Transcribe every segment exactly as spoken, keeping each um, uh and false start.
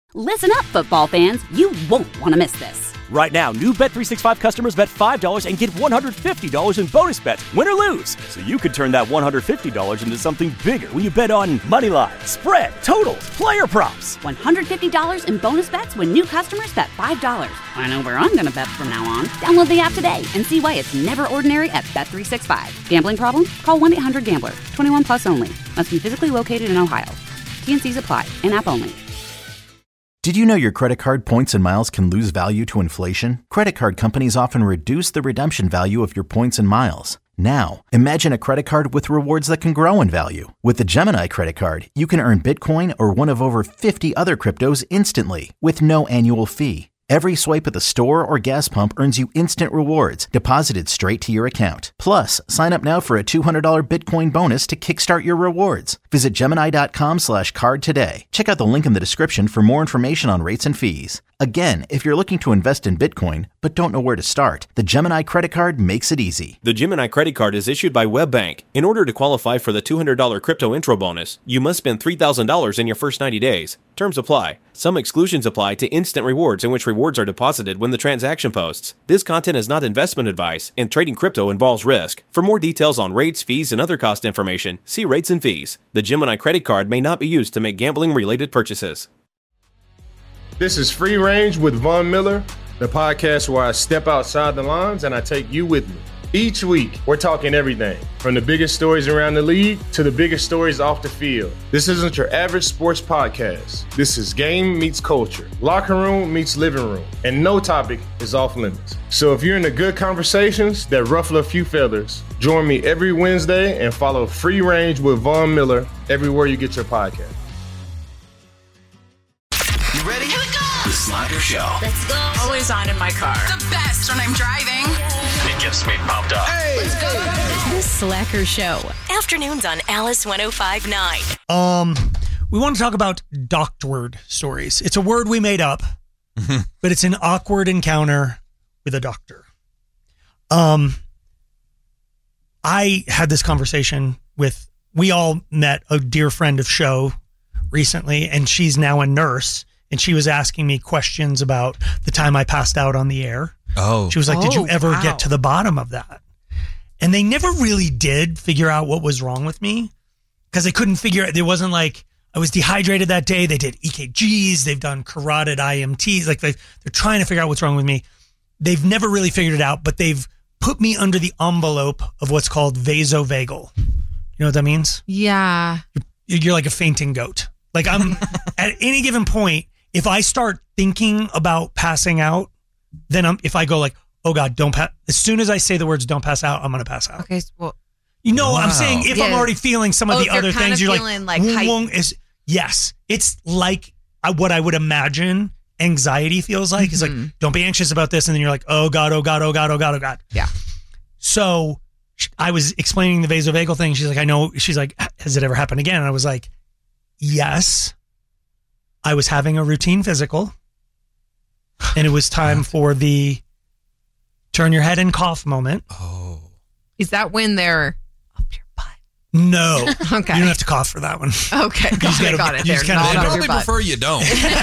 Listen up, football fans. You won't want to miss this. Right now, new Bet three sixty-five customers bet five dollars and get one hundred fifty dollars in bonus bets, win or lose. So you could turn that one hundred fifty dollars into something bigger when you bet on money line, spread, totals, player props. one hundred fifty dollars in bonus bets when new customers bet five dollars. I know where I'm going to bet from now on. Download the app today and see why it's never ordinary at Bet three sixty-five. Gambling problem? Call one eight hundred gambler. twenty-one plus only. Must be physically located in Ohio. T N Cs apply. In-app only. Did you know your credit card points and miles can lose value to inflation? Credit card companies often reduce the redemption value of your points and miles. Now, imagine a credit card with rewards that can grow in value. With the Gemini credit card, you can earn Bitcoin or one of over fifty other cryptos instantly with no annual fee. Every swipe at the store or gas pump earns you instant rewards deposited straight to your account. Plus, sign up now for a two hundred dollars Bitcoin bonus to kickstart your rewards. Visit Gemini.com slash card today. Check out the link in the description for more information on rates and fees. Again, if you're looking to invest in Bitcoin but don't know where to start, the Gemini credit card makes it easy. The Gemini credit card is issued by WebBank. In order to qualify for the two hundred dollars crypto intro bonus, you must spend three thousand dollars in your first ninety days. Terms apply. Some exclusions apply to instant rewards, in which rewards are deposited when the transaction posts. This content is not investment advice, and trading crypto involves risk. For more details on rates, fees, and other cost information, see rates and fees. The Gemini credit card may not be used to make gambling-related purchases. This is Free Range with Von Miller, the podcast where I step outside the lines and I take you with me. Each week, we're talking everything from the biggest stories around the league to the biggest stories off the field. This isn't your average sports podcast. This is game meets culture, locker room meets living room, and no topic is off limits. So if you're into good conversations that ruffle a few feathers, join me every Wednesday and follow Free Range with Von Miller everywhere you get your podcast. You ready? Here we go! The Slacker Show. Let's go. Always on in my car. The best when I'm driving. It gets me pumped up. Hey, let's go. The Slacker Show. Afternoons on Alice one oh five point nine. Um, we want to talk about doctward stories. It's a word we made up, but it's an awkward encounter with a doctor. Um, I had this conversation with, we all met a dear friend of show recently, and she's now a nurse. And she was asking me questions about the time I passed out on the air. Oh. She was like, oh, did you ever wow. get to the bottom of that? And they never really did figure out what was wrong with me because they couldn't figure it. There wasn't like, I was dehydrated that day. They did E K Gs. They've done carotid I M Ts. Like they, they're trying to figure out what's wrong with me. They've never really figured it out, but they've put me under the envelope of what's called vasovagal. You know what that means? Yeah. You're, you're like a fainting goat. Like I'm at any given point, if I start thinking about passing out, then I'm, if I go like, oh God, don't pass. As soon as I say the words don't pass out, I'm going to pass out. Okay. Well, you know, wow. I'm saying if yeah. I'm already feeling some of oh, the other kind things, of you're feeling like, like wong, wong, is yes, it's like I, what I would imagine anxiety feels like. It's Mm-hmm. like, don't be anxious about this. And then you're like, oh God, oh God, oh God, oh God, oh God. Yeah. So I was explaining the vasovagal thing. She's like, I know. She's like, has it ever happened again? And I was like, yes. I was having a routine physical, and it was time for the turn your head and cough moment. Oh. Is that when they're up your butt? No. Okay. You don't have to cough for that one. Okay. Got gotta- it. Got it. you They're just gotta- not They up probably your butt. prefer you don't.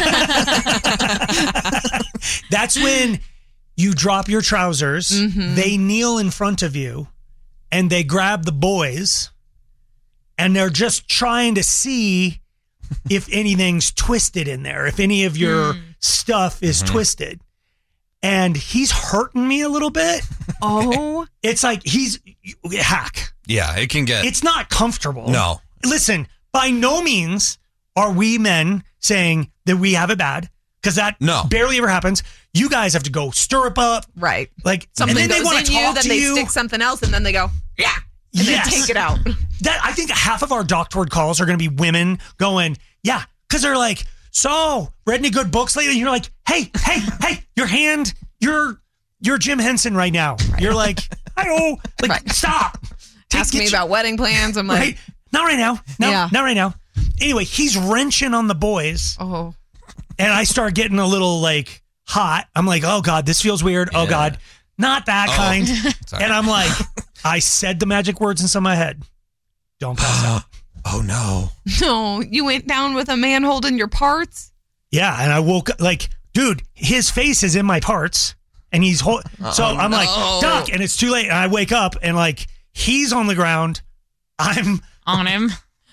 That's when you drop your trousers, Mhm. they kneel in front of you, and they grab the boys, and they're just trying to see if anything's twisted in there, if any of your Mm. stuff is Mhm. twisted. And he's hurting me a little bit. Oh. It's like he's hack. Yeah, it can get. It's not comfortable. No. Listen, by no means are we men saying that we have it bad, because that No. barely ever happens. You guys have to go stirrup up. Right. Like, Something and then they goes want in to you, talk then to they you. stick something else, and then they go, yeah. And Yes. then take it out. That I think half of our doctorate calls are going to be women going, yeah, because they're like, so read any good books lately? And you're like, hey, hey, hey, your hand, you're you're Jim Henson right now. Right. You're like, I oh, like Right. stop. Take- Ask me get about wedding plans. I'm like, right, not right now. No, Yeah. not right now. Anyway, he's wrenching on the boys, oh. and I start getting a little like hot. I'm like, oh God, this feels weird. Oh Yeah. God, not that Oh. kind. Sorry. And I'm like, I said the magic words inside my head. Don't pass out. Oh no. No, you went down with a man holding your parts? Yeah, and I woke up like, dude, his face is in my parts, and he's whole. So Oh, I'm no. like, Doc, and it's too late. And I wake up, and like, he's on the ground. I'm on him.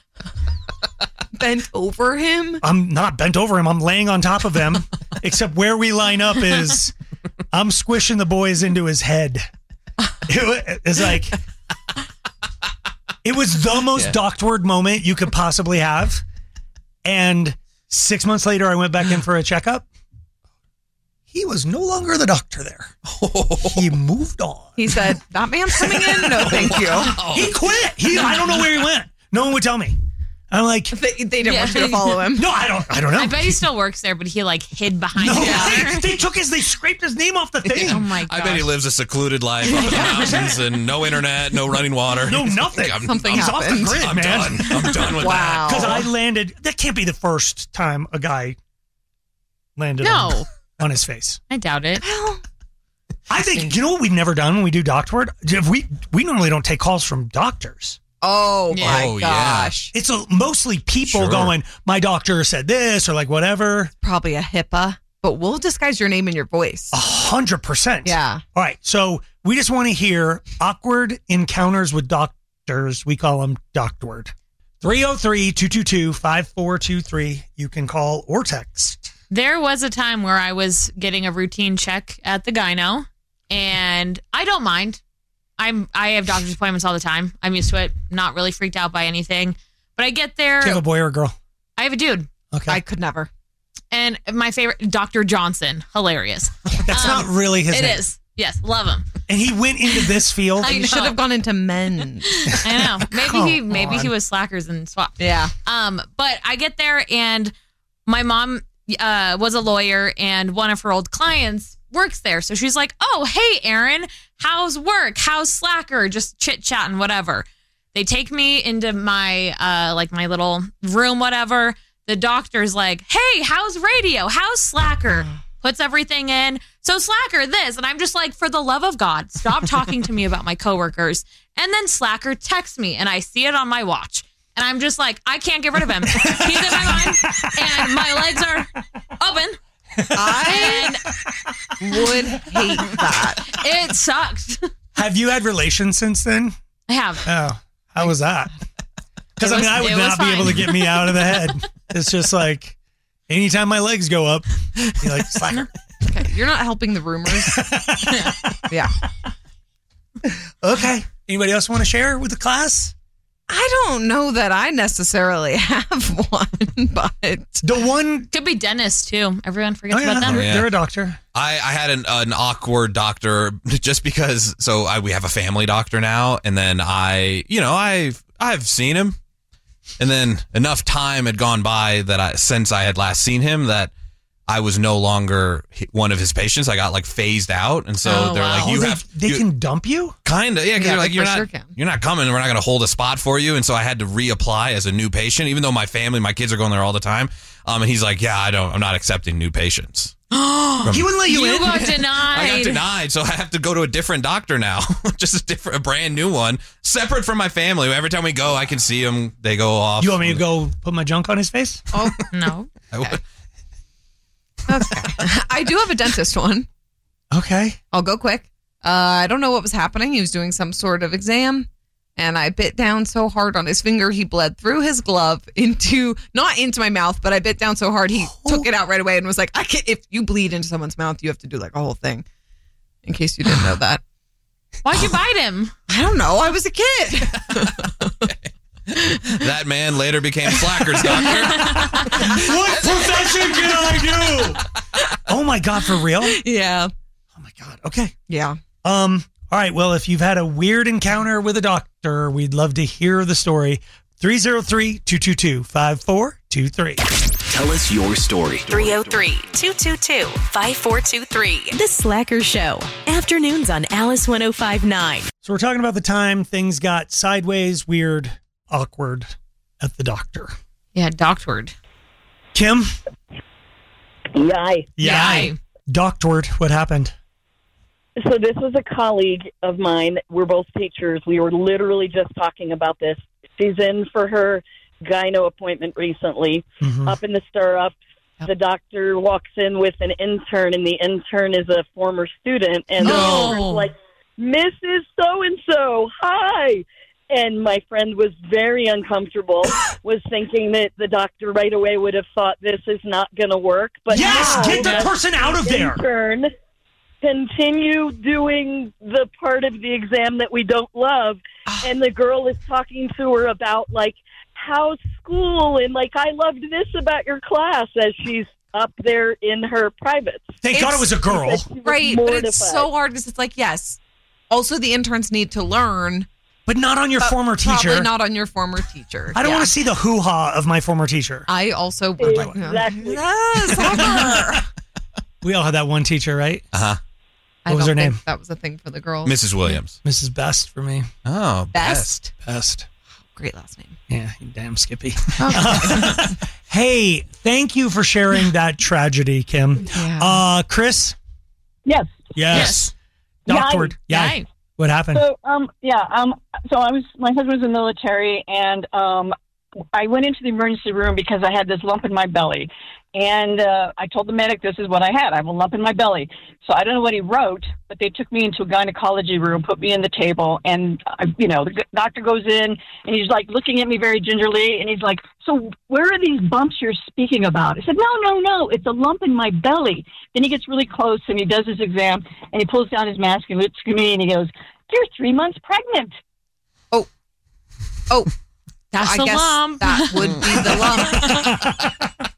Bent over him. I'm not bent over him. I'm laying on top of him, except where we line up is I'm squishing the boys into his head. It wa- it's like, it was the most Yeah. doctored moment you could possibly have. And six months later, I went back in for a checkup. He was no longer the doctor there. He moved on. He said, that man's coming in? No, thank you. He quit. He, I don't know where he went. No one would tell me. I'm like, They, they didn't Yeah. want you to follow him. no, I don't. I don't know. I bet he still works there, but he like hid behind No, the they, counter. they took his. They scraped his name off the thing. Oh my god! I bet he lives a secluded life up in the mountains and no internet, no running water. No, nothing. I'm, Something I'm, He's off the happened. grid, I'm man. done. I'm done with Wow. Because I landed. That can't be the first time a guy landed No. on, on his face. I doubt it. I think you know what we've never done when we do doctor word. If we we normally don't take calls from doctors. Oh, Yeah. my Oh, yeah. gosh. It's a, mostly people Sure. going, my doctor said this or like whatever. Probably a HIPAA, but we'll disguise your name and your voice. A hundred percent. Yeah. All right. So we just want to hear awkward encounters with doctors. We call them doctword. three oh three, two two two, five four two three. You can call or text. There was a time where I was getting a routine check at the gyno, and I don't mind. I'm I have doctor's appointments all the time. I'm used to it. Not really freaked out by anything. But I get there. Do you have a boy or a girl? I have a dude. Okay. I could never. And my favorite, Doctor Johnson. Hilarious. That's Um, not really his It name. is. Yes, love him. And he went into this field. I You know. should have gone into men's. I know. Maybe he Come maybe he on. was slackers and swapped. Yeah. Um, but I get there and my mom uh, was a lawyer and one of her old clients works there. So she's like, oh, hey, Aaron, how's work? How's Slacker? Just chit chatting, whatever. They take me into my uh, like my little room, whatever. The doctor's like, hey, how's radio? How's Slacker? Puts everything in. So Slacker, this. And I'm just like, for the love of God, stop talking to me about my coworkers. And then Slacker texts me and I see it on my watch. And I'm just like, I can't get rid of him. He's in my mind and my legs are open. I would hate that. It sucks. Have you had relations since then? I have. Oh, how was that? Because It I mean, was- I would it not was be able to fine. get me out of the head. It's just like anytime my legs go up, you're like, slacker. Okay, you're not helping the rumors. Yeah. Okay. Anybody else want to share with the class? I don't know that I necessarily have one, but The one, Could be dentists too. Everyone forgets oh yeah, about them. they're, yeah. they're a doctor. I, I had an, an awkward doctor just because. So I, we have a family doctor now, and then I, you know, I've I've seen him, and then enough time had gone by that I since I had last seen him that I was no longer he- one of his patients. I got like phased out, and so Oh, they're wow. like, Oh, you they, have they you, can dump you? kind of yeah, because Yeah, you're like they you're for not sure can. you're not coming. We're not going to hold a spot for you, and so I had to reapply as a new patient, even though my family, my kids are going there all the time. Um, and he's like, yeah, I don't, I'm not accepting new patients. He wouldn't let you, You in. got denied. I got denied, so I have to go to a different doctor now, just a different, a brand new one, separate from my family. Every time we go, I can see them. They go off. You want me to go put my junk on his face? oh, No. I would- okay. I do have a dentist one. Okay. I'll go quick. Uh, I don't know what was happening. He was doing some sort of exam, and I bit down so hard on his finger, he bled through his glove into, not into my mouth, but I bit down so hard, he Oh. took it out right away and was like, I can't, if you bleed into someone's mouth, you have to do like a whole thing. In case you didn't know that. Why'd you bite him? I don't know. I was a kid. that man later became Slacker's doctor. What profession can I do? Oh my God, for real? Yeah. Oh my God. Okay. Yeah. Um, all right. Well, if you've had a weird encounter with a doctor, we'd love to hear the story. three oh three, two two two, five four two three. Tell us your story. three oh three, two two two, five four two three. The Slacker Show. Afternoons on Alice one oh five point nine. So we're talking about the time things got sideways, weird, awkward at the doctor. Yeah, doctored. Kim? Yay. Yay. Doctored. What happened? So this was a colleague of mine. We're both teachers. We were literally just talking about this. She's in for her gyno appointment recently, Mhm. up in the stirrups, the doctor walks in with an intern, and the intern is a former student, and the No. intern's like, Missus So-and-so, hi. And my friend was very uncomfortable, was thinking that the doctor right away would have thought this is not going to work. But Yes, now get that the person out of there. intern continue doing the part of the exam that we don't love, and the girl is talking to her about, like, how's school, and, like, I loved this about your class as she's up there in her privates. Thank God it was a girl. Right, but it's mortified. so hard because it's like, yes, also the interns need to learn. But not on your former teacher. Probably not on your former teacher. I don't Yeah. want to see the hoo-ha of my former teacher. I also would like Exactly. Yes, Homer. We all had that one teacher, right? Uh-huh. I What was don't her think name? That was a thing for the girls. Missus Williams. Missus Best for me. Oh, Best? Best. Great last name. Yeah, you damn Skippy. Hey, thank you for sharing that tragedy, Kim. Yeah. Uh, Chris? Yes. Yes. Yes. Doctored. Yeah. Yay. What happened? So, um, yeah, um, so I was, my husband was in the military, and um, I went into the emergency room because I had this lump in my belly. And uh, I told the medic, this is what I had. I have a lump in my belly. So I don't know what he wrote, but they took me into a gynecology room, put me in the table, and, I, you know, the g- doctor goes in, and he's, like, looking at me very gingerly, and he's like, so where are these bumps you're speaking about? I said, no, no, no, it's a lump in my belly. Then he gets really close, and he does his exam, and he pulls down his mask and looks at me, and he goes, you're three months pregnant. Oh, oh, That's I a guess lump. that would be the lump.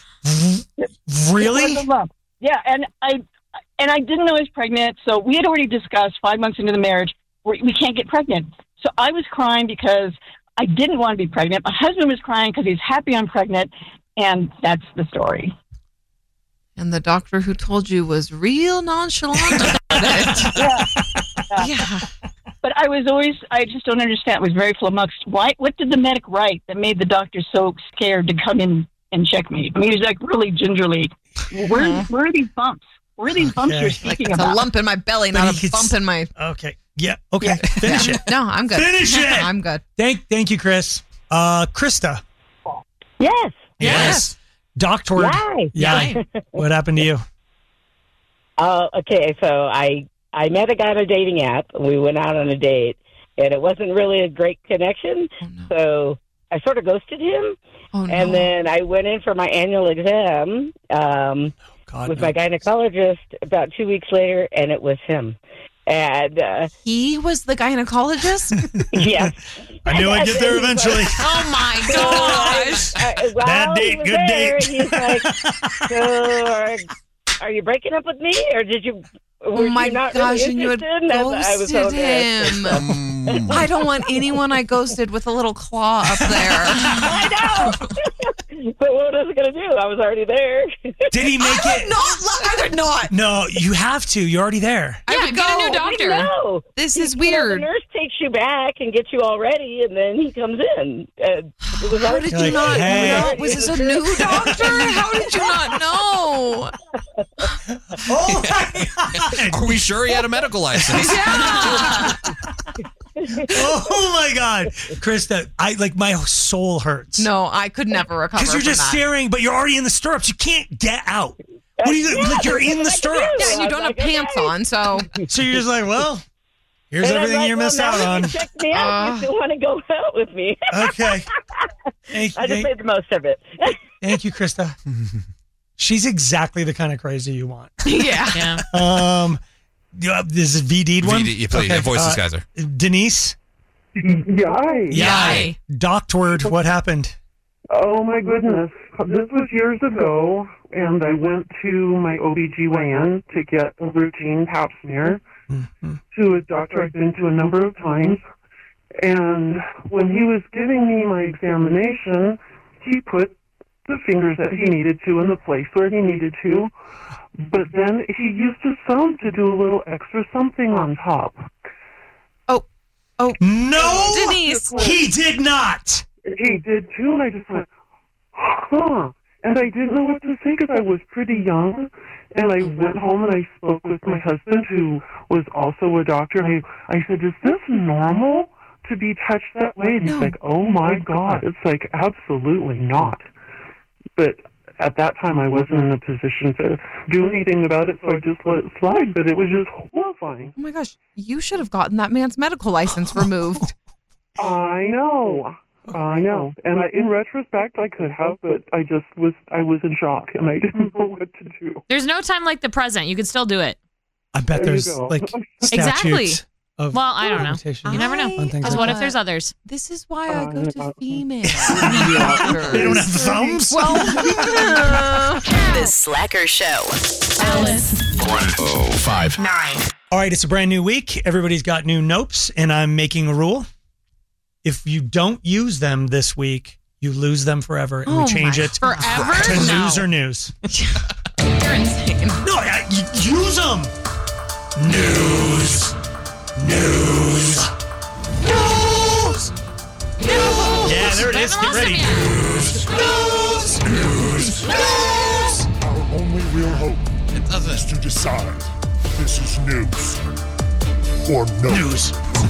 Really? It was a lump. Yeah, and I and I didn't know I was pregnant, so we had already discussed five months into the marriage, we, we can't get pregnant. So I was crying because I didn't want to be pregnant. My husband was crying because he's happy I'm pregnant, and that's the story. And the doctor who told you was real nonchalant about it. Yeah. Yeah. Yeah. But I was always, I just don't understand. It was very flummoxed. Why? What did the medic write that made the doctor so scared to come in and check me? I mean, he was like really gingerly. Where, where are these bumps? Where are these bumps Okay. you're Like speaking it's about? a lump in my belly, But not he a could bump s- in my. Okay. Yeah. Okay. Finish it. No, I'm good. Finish it. I'm good. Thank, thank you, Chris. Uh, Krista. Yes. Yes. Doctored. Yay. Yeah. What happened to you? Uh, okay, so I I met a guy on a dating app. We went out on a date, and it wasn't really a great connection. Oh, no. So I sort of ghosted him, Oh, no. and then I went in for my annual exam um, God, with no. my gynecologist about two weeks later, and it was him. And uh, He was the gynecologist? yes, I knew I'd get there eventually. Oh my gosh. uh, while Bad he date, was good there, date. He's like, "So, are, are you breaking up with me, or did you?" Were Oh my you not gosh, really and you had interested? And I was so ghosted him. Um, I don't want anyone I ghosted with a little claw up there. I know. But what was I going to do? I was already there. Did he make I it? would not. I would not. No, you have to. You're already there. I Yeah, would get a new go. doctor. No. This You- is you know, weird. the nurse takes you back and gets you all ready, and then he comes in. Uh, it was How already did you Like, not hey. know? Was this a new doctor? How did you not know? Oh my God. Are we sure he had a medical license? Yeah. Oh my God. Krista, I like my soul hurts. No, I could never recover. Because you're from just that. staring, but you're already in the stirrups. You can't get out. What are you Yeah, like? You're in the that's what I stirrups. do. Yeah, and you don't have Like, okay. pants on, so So you're just like, well, here's And I'm everything like, you well, missed now out that on. you checked me out. Uh. You still want to go out with me? Okay. Thank, I just thank, made the most of it. thank you, Krista. She's exactly the kind of crazy you want. yeah. Yeah. Um, yeah, this is V D'd one. V D, yeah, please, yeah, voice uh, disguiser. Denise. Yay. Yay. Doctored. What happened? Oh my goodness. This was years ago, and I went to my O B G Y N to get a routine pap smear Mm-hmm. to a doctor I've been to a number of times. And when he was giving me my examination, he put the fingers that he needed to in the place where he needed to. But then he used his thumb to do a little extra something on top. Oh, oh, No, Denise. he did not. He did too, and I just went, huh. And I didn't know what to think because I was pretty young. And I went home and I spoke with my husband, who was also a doctor. I, I said, is this normal to be touched that way? And he's No. like, oh my God. It's like, absolutely not. But at that time I wasn't in a position to do anything about it, so I just let it slide. But it was just horrifying. Oh my gosh, you should have gotten that man's medical license removed. I know. I know. And I, in retrospect, I could have, but I just was, I was in shock and I didn't know what to do. There's no time like the present. You could still do it. I bet There you there's go. like Exactly. statutes of Well, I don't know. limitations You never know. on things Because like what that. if there's others? This is why I go to female. They don't have thumbs? Well, The Slacker Show. Alice. one oh five. Nine. All right, it's a brand new week. Everybody's got new nopes, and I'm making a rule. If you don't use them this week, you lose them forever, and Oh we change my- it Forever? to No. news or news. you're insane. No, I, y- use them. News. News. News. Yeah, there it is. Get ready. News. News. News. News. Our only real hope It doesn't. is to decide this is news or no. News.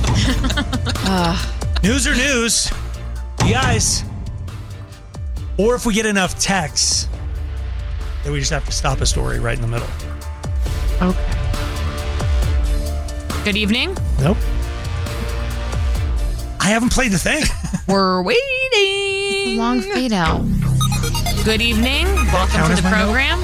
News or news. You guys. Or if we get enough texts, then we just have to stop a story right in the middle. Okay. Good evening. Nope. I haven't played the thing. We're waiting. Long fade out. Good evening. Welcome count to as the my note? program.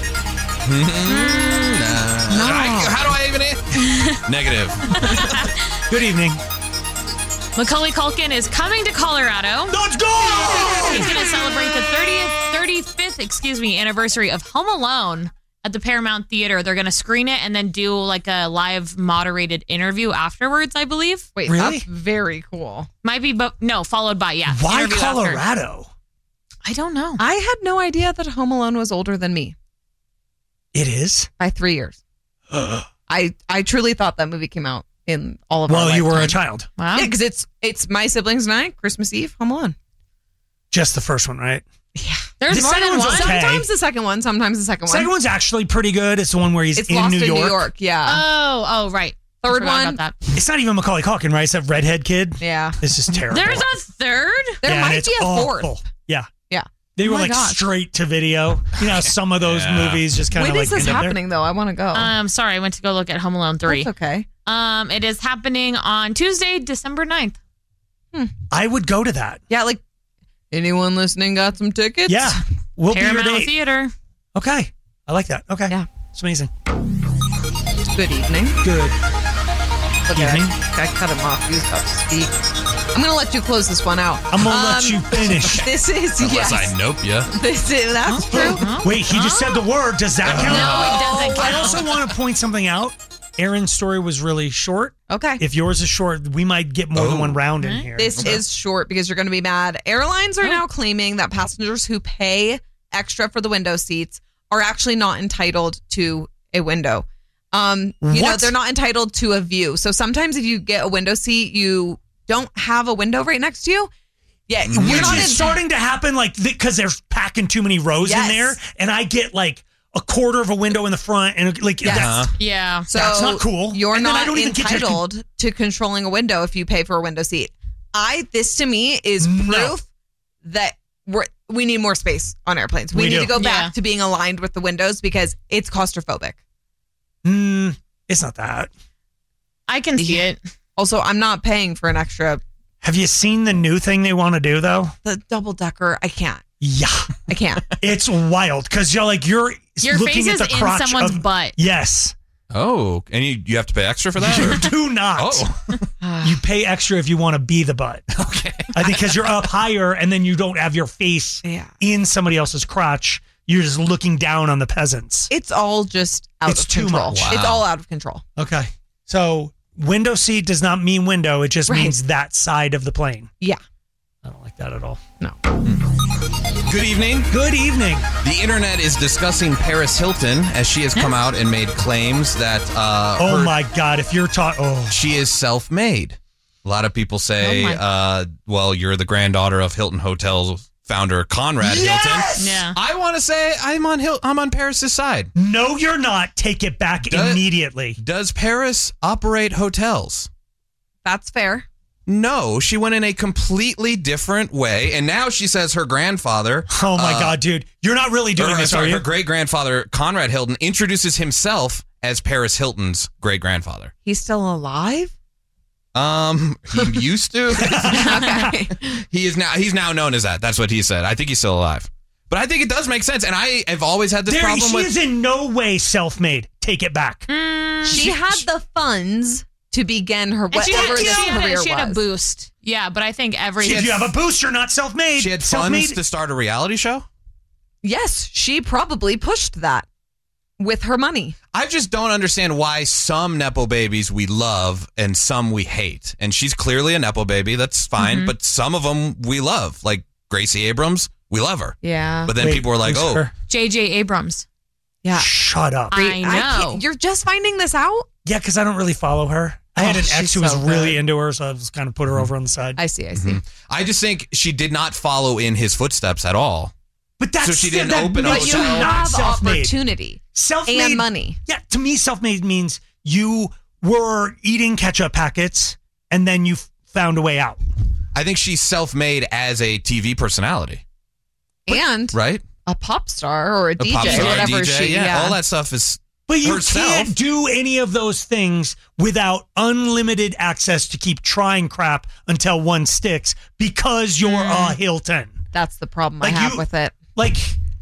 I- how do I even answer? Negative. Good evening. Macaulay Culkin is coming to Colorado. Let's go! He's going to celebrate the thirtieth, thirty-fifth, excuse me, anniversary of Home Alone at the Paramount Theater. They're going to screen it and then do like a live moderated interview afterwards, I believe. Wait, Really? that's very cool. Might be, but no, followed by, yeah. Why interview after. Colorado? I don't know. I had no idea that Home Alone was older than me It is? by three years. I I truly thought that movie came out in all of our Well, you were a lifetime. child. Wow. Yeah, because it's it's my siblings and I, Christmas Eve, Home Alone. Just the first one, right? There's The more second than one's one. okay. Sometimes the second one, sometimes the second one. Second one's actually pretty good. It's the one where he's it's in Lost New in York. New York, yeah. Oh, oh, right. I Third forgot one. about that. It's not even Macaulay Culkin, right? It's that redhead kid. Yeah. It's just terrible. There's a third? There Yeah, and might it's be a fourth. awful. Yeah. Yeah. They Oh were my like gosh. straight to video. You know, how some of those Yeah. movies just kind of When like is this end up there? happening, though? I want to go. Um, sorry, I went to go look at Home Alone three. That's okay. Um, it is happening on Tuesday, December ninth. I would go to that. Yeah, like, anyone listening got some tickets? Yeah. We'll be Paramount your date. Theater. Okay. I like that. Okay. Yeah. It's amazing. Good evening. Good. Okay. Evening. I cut him off. He was about to speak. I'm going to let you close this one out. I'm going to let Um, you finish. This is, Unless yes. I nope ya. This is, that's true. Wait, he just said the word. Does that count? No, it doesn't I count. also want to point something out. Aaron's story was really short. Okay. If yours is short, we might get more than Oh. one round in here. This is short because you're going to be mad. Airlines Oh. are now claiming that passengers who pay extra for the window seats are actually not entitled to a window. Um, you know, What? they're not entitled to a view. So sometimes if you get a window seat, you don't have a window right next to you. Yeah, you're Which not is in- starting to happen, like because they're packing too many rows Yes. in there, and I get like a quarter of a window in the front, and like Yes. that's, Yeah. So that's not cool. You're And then I not don't even get to- entitled to controlling a window if you pay for a window seat. I this to me is No. proof that we're we need more space on airplanes. We, We need do. to go back Yeah. to being aligned with the windows because it's claustrophobic. Mm, it's not that. I can see it. Also, I'm not paying for an extra Have you seen the new thing they want to do though? the double decker. I can't. Yeah, I can't. it's wild because you're like you're Your looking face at is the in crotch someone's of, butt. Yes, Oh, and you, you have to pay extra for that? you or- do not. Oh, You pay extra if you want to be the butt. okay. I think because you're up higher and then you don't have your face Yeah. in somebody else's crotch. You're just looking down on the peasants. It's all just out It's of too control. much. Wow. It's all out of control. Okay. So window seat does not mean window. It just Right. means that side of the plane. Yeah. I don't like that at all. No. Good evening. Good evening. The internet is discussing Paris Hilton as she has come out and made claims that uh, Oh her- my God. If you're talking, oh, she is self-made. A lot of people say, Oh my- uh, well, you're the granddaughter of Hilton Hotels founder Conrad Yes! Hilton. Yeah. I want to say I'm on Hil- I'm on Paris's side. no, you're not. Take it back Does- immediately. Does Paris operate hotels? That's fair. No, she went in a completely different way, and now she says her grandfather. Oh my uh, God, dude! You're not really doing or, this, sorry, are you? Her great grandfather Conrad Hilton introduces himself as Paris Hilton's great grandfather. He's still alive? Um, he used to. Okay. He is now. He's now known as that. That's what he said. I think he's still alive, but I think it does make sense. And I have always had this There, problem she with. is in no way self-made. Take it back. Mm, she had the funds to begin her And she whatever had, this she, had career a, she had a was. boost. Yeah, but I think every. If you have a boost, you're not self-made. She had Self-made- funds to start a reality show. Yes, she probably pushed that with her money. I just don't understand why some Nepo babies we love and some we hate. And she's clearly a Nepo baby. That's fine. Mhm. But some of them we love. Like Gracie Abrams, we love her. Yeah. But then Wait, people were like, who's oh. her? J J Abrams. Yeah. Shut up. I know. can't- you're just finding this out? Yeah, because I don't really follow her. I had Oh, an ex she's who was so really good. into her, so I was kind of put her over on the side. I see, I see. I just think she did not follow in his footsteps at all. But that's So she didn't that open a makes But you hotel. not have self-made. opportunity Self-made and money. Yeah, to me, self-made means you were eating ketchup packets and then you f- found a way out. I think she's self-made as a T V personality, And right? a pop star or a, A D J, pop star, whatever D J, she, yeah, yeah. all that stuff is But you herself. can't do any of those things without unlimited access to keep trying crap until one sticks because you're Mm. a Hilton. That's the problem Like I have you- with it. Like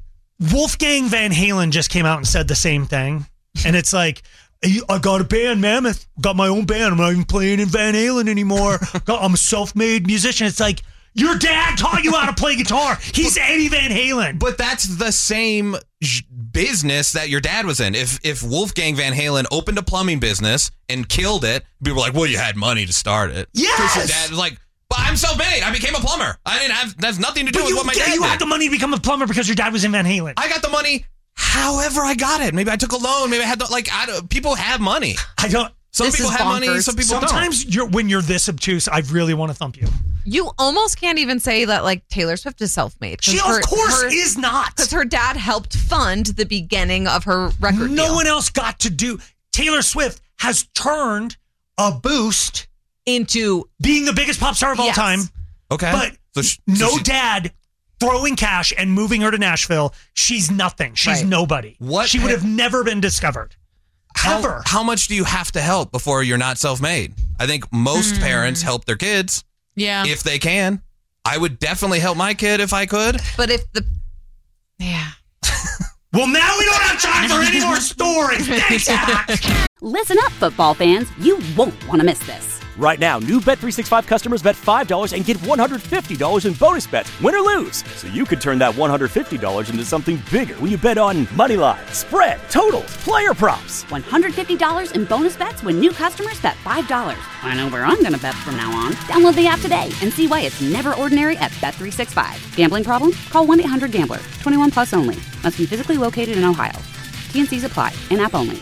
Wolfgang Van Halen just came out and said the same thing. And it's like, I got a band, Mammoth. Got my own band. I'm not even playing in Van Halen anymore. Got- I'm a self-made musician. It's like, your dad taught you how to play guitar. He's Eddie Van Halen. But that's the same j- business that your dad was in. If if Wolfgang Van Halen opened a plumbing business and killed it, people were like, well, you had money to start it. Yes! Because your dad was like, but I'm self-made. I became a plumber. I didn't have, that's nothing to do But with you, what my dad you did. had the money to become a plumber because your dad was in Van Halen. I got the money however I got it. Maybe I took a loan. Maybe I had the, like, I don't, people have money. I don't. Some This people is have money, bonkers. some people Sometimes you're, when you're this obtuse, I really want to thump you. You almost can't even say that like Taylor Swift is self-made. 'cause She, her- of course, her- is not. Because her dad helped fund the beginning of her record No deal. one else got to do. Taylor Swift has turned a boost into being the biggest pop star of all Yes. time. don't. Okay. But So sh- no so she- dad throwing cash and moving her to Nashville. She's nothing. She's Right. nobody. What She would pa- have never been discovered. How, Ever. how much do you have to help before you're not self-made? I think most Hmm. parents help their kids Yeah. if they can. I would definitely help my kid if I could. But if the yeah. Well, now we don't have time for any more stories. Thanks, Zach. Listen up, football fans. You won't want to miss this. Right now, new Bet three sixty-five customers bet five dollars and get one hundred fifty dollars in bonus bets, win or lose. So you could turn that one hundred fifty dollars into something bigger when you bet on money line, spread, totals, player props. one hundred fifty dollars in bonus bets when new customers bet five dollars. I know where I'm going to bet from now on. Download the app today and see why it's never ordinary at Bet three sixty-five. Gambling problem? Call one eight hundred gambler. twenty-one plus only. Must be physically located in Ohio. T and C's apply. In-app only.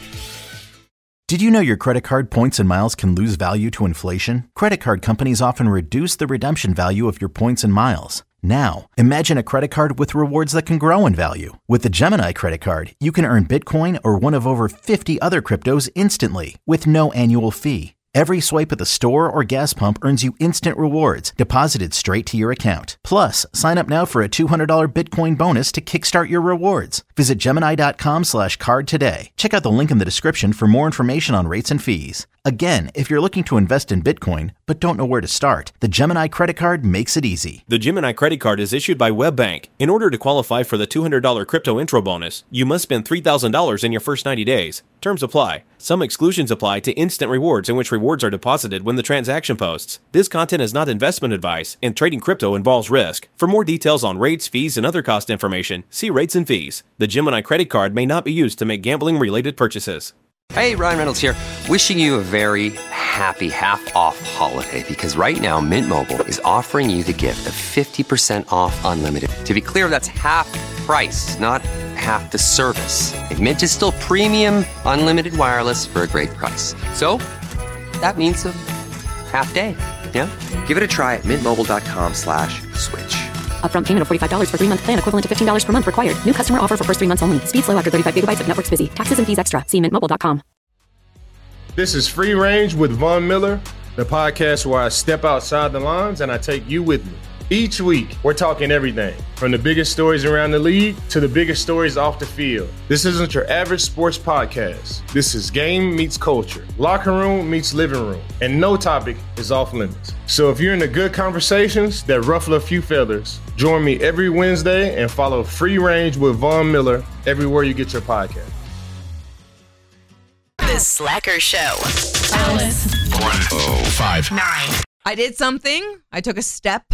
Did you know your credit card points and miles can lose value to inflation? Credit card companies often reduce the redemption value of your points and miles. Now, imagine a credit card with rewards that can grow in value. With the Gemini credit card, you can earn Bitcoin or one of over fifty other cryptos instantly with no annual fee. Every swipe at the store or gas pump earns you instant rewards deposited straight to your account. Plus, sign up now for a two hundred dollars Bitcoin bonus to kickstart your rewards. Visit Gemini.com slash card today. Check out the link in the description for more information on rates and fees. Again, if you're looking to invest in Bitcoin but don't know where to start, the Gemini credit card makes it easy. The Gemini credit card is issued by WebBank. In order to qualify for the two hundred dollars crypto intro bonus, you must spend three thousand dollars in your first ninety days. Terms apply. Some exclusions apply to instant rewards in which rewards are deposited when the transaction posts. This content is not investment advice, and trading crypto involves risk. For more details on rates, fees, and other cost information, see rates and fees. The Gemini credit card may not be used to make gambling-related purchases. Hey, Ryan Reynolds here. Wishing you a very happy half-off holiday because right now Mint Mobile is offering you the gift of fifty percent off unlimited. To be clear, that's half price, not half the service. And Mint is still premium unlimited wireless for a great price. So that means a half day. Yeah? Give it a try at mintmobile.com slash switch. Upfront payment of forty-five dollars for three-month plan equivalent to fifteen dollars per month required. New customer offer for first three months only. Speed slow after thirty-five gigabytes if network's busy. Taxes and fees extra. See mint mobile dot com. This is Free Range with Von Miller, the podcast where I step outside the lines and I take you with me. Each week, we're talking everything from the biggest stories around the league to the biggest stories off the field. This isn't your average sports podcast. This is game meets culture, locker room meets living room, and no topic is off limits. So if you're into good conversations that ruffle a few feathers, join me every Wednesday and follow Free Range with Von Miller everywhere you get your podcast. The Slacker Show. Alice. one oh five. Nine. I did something. I took a step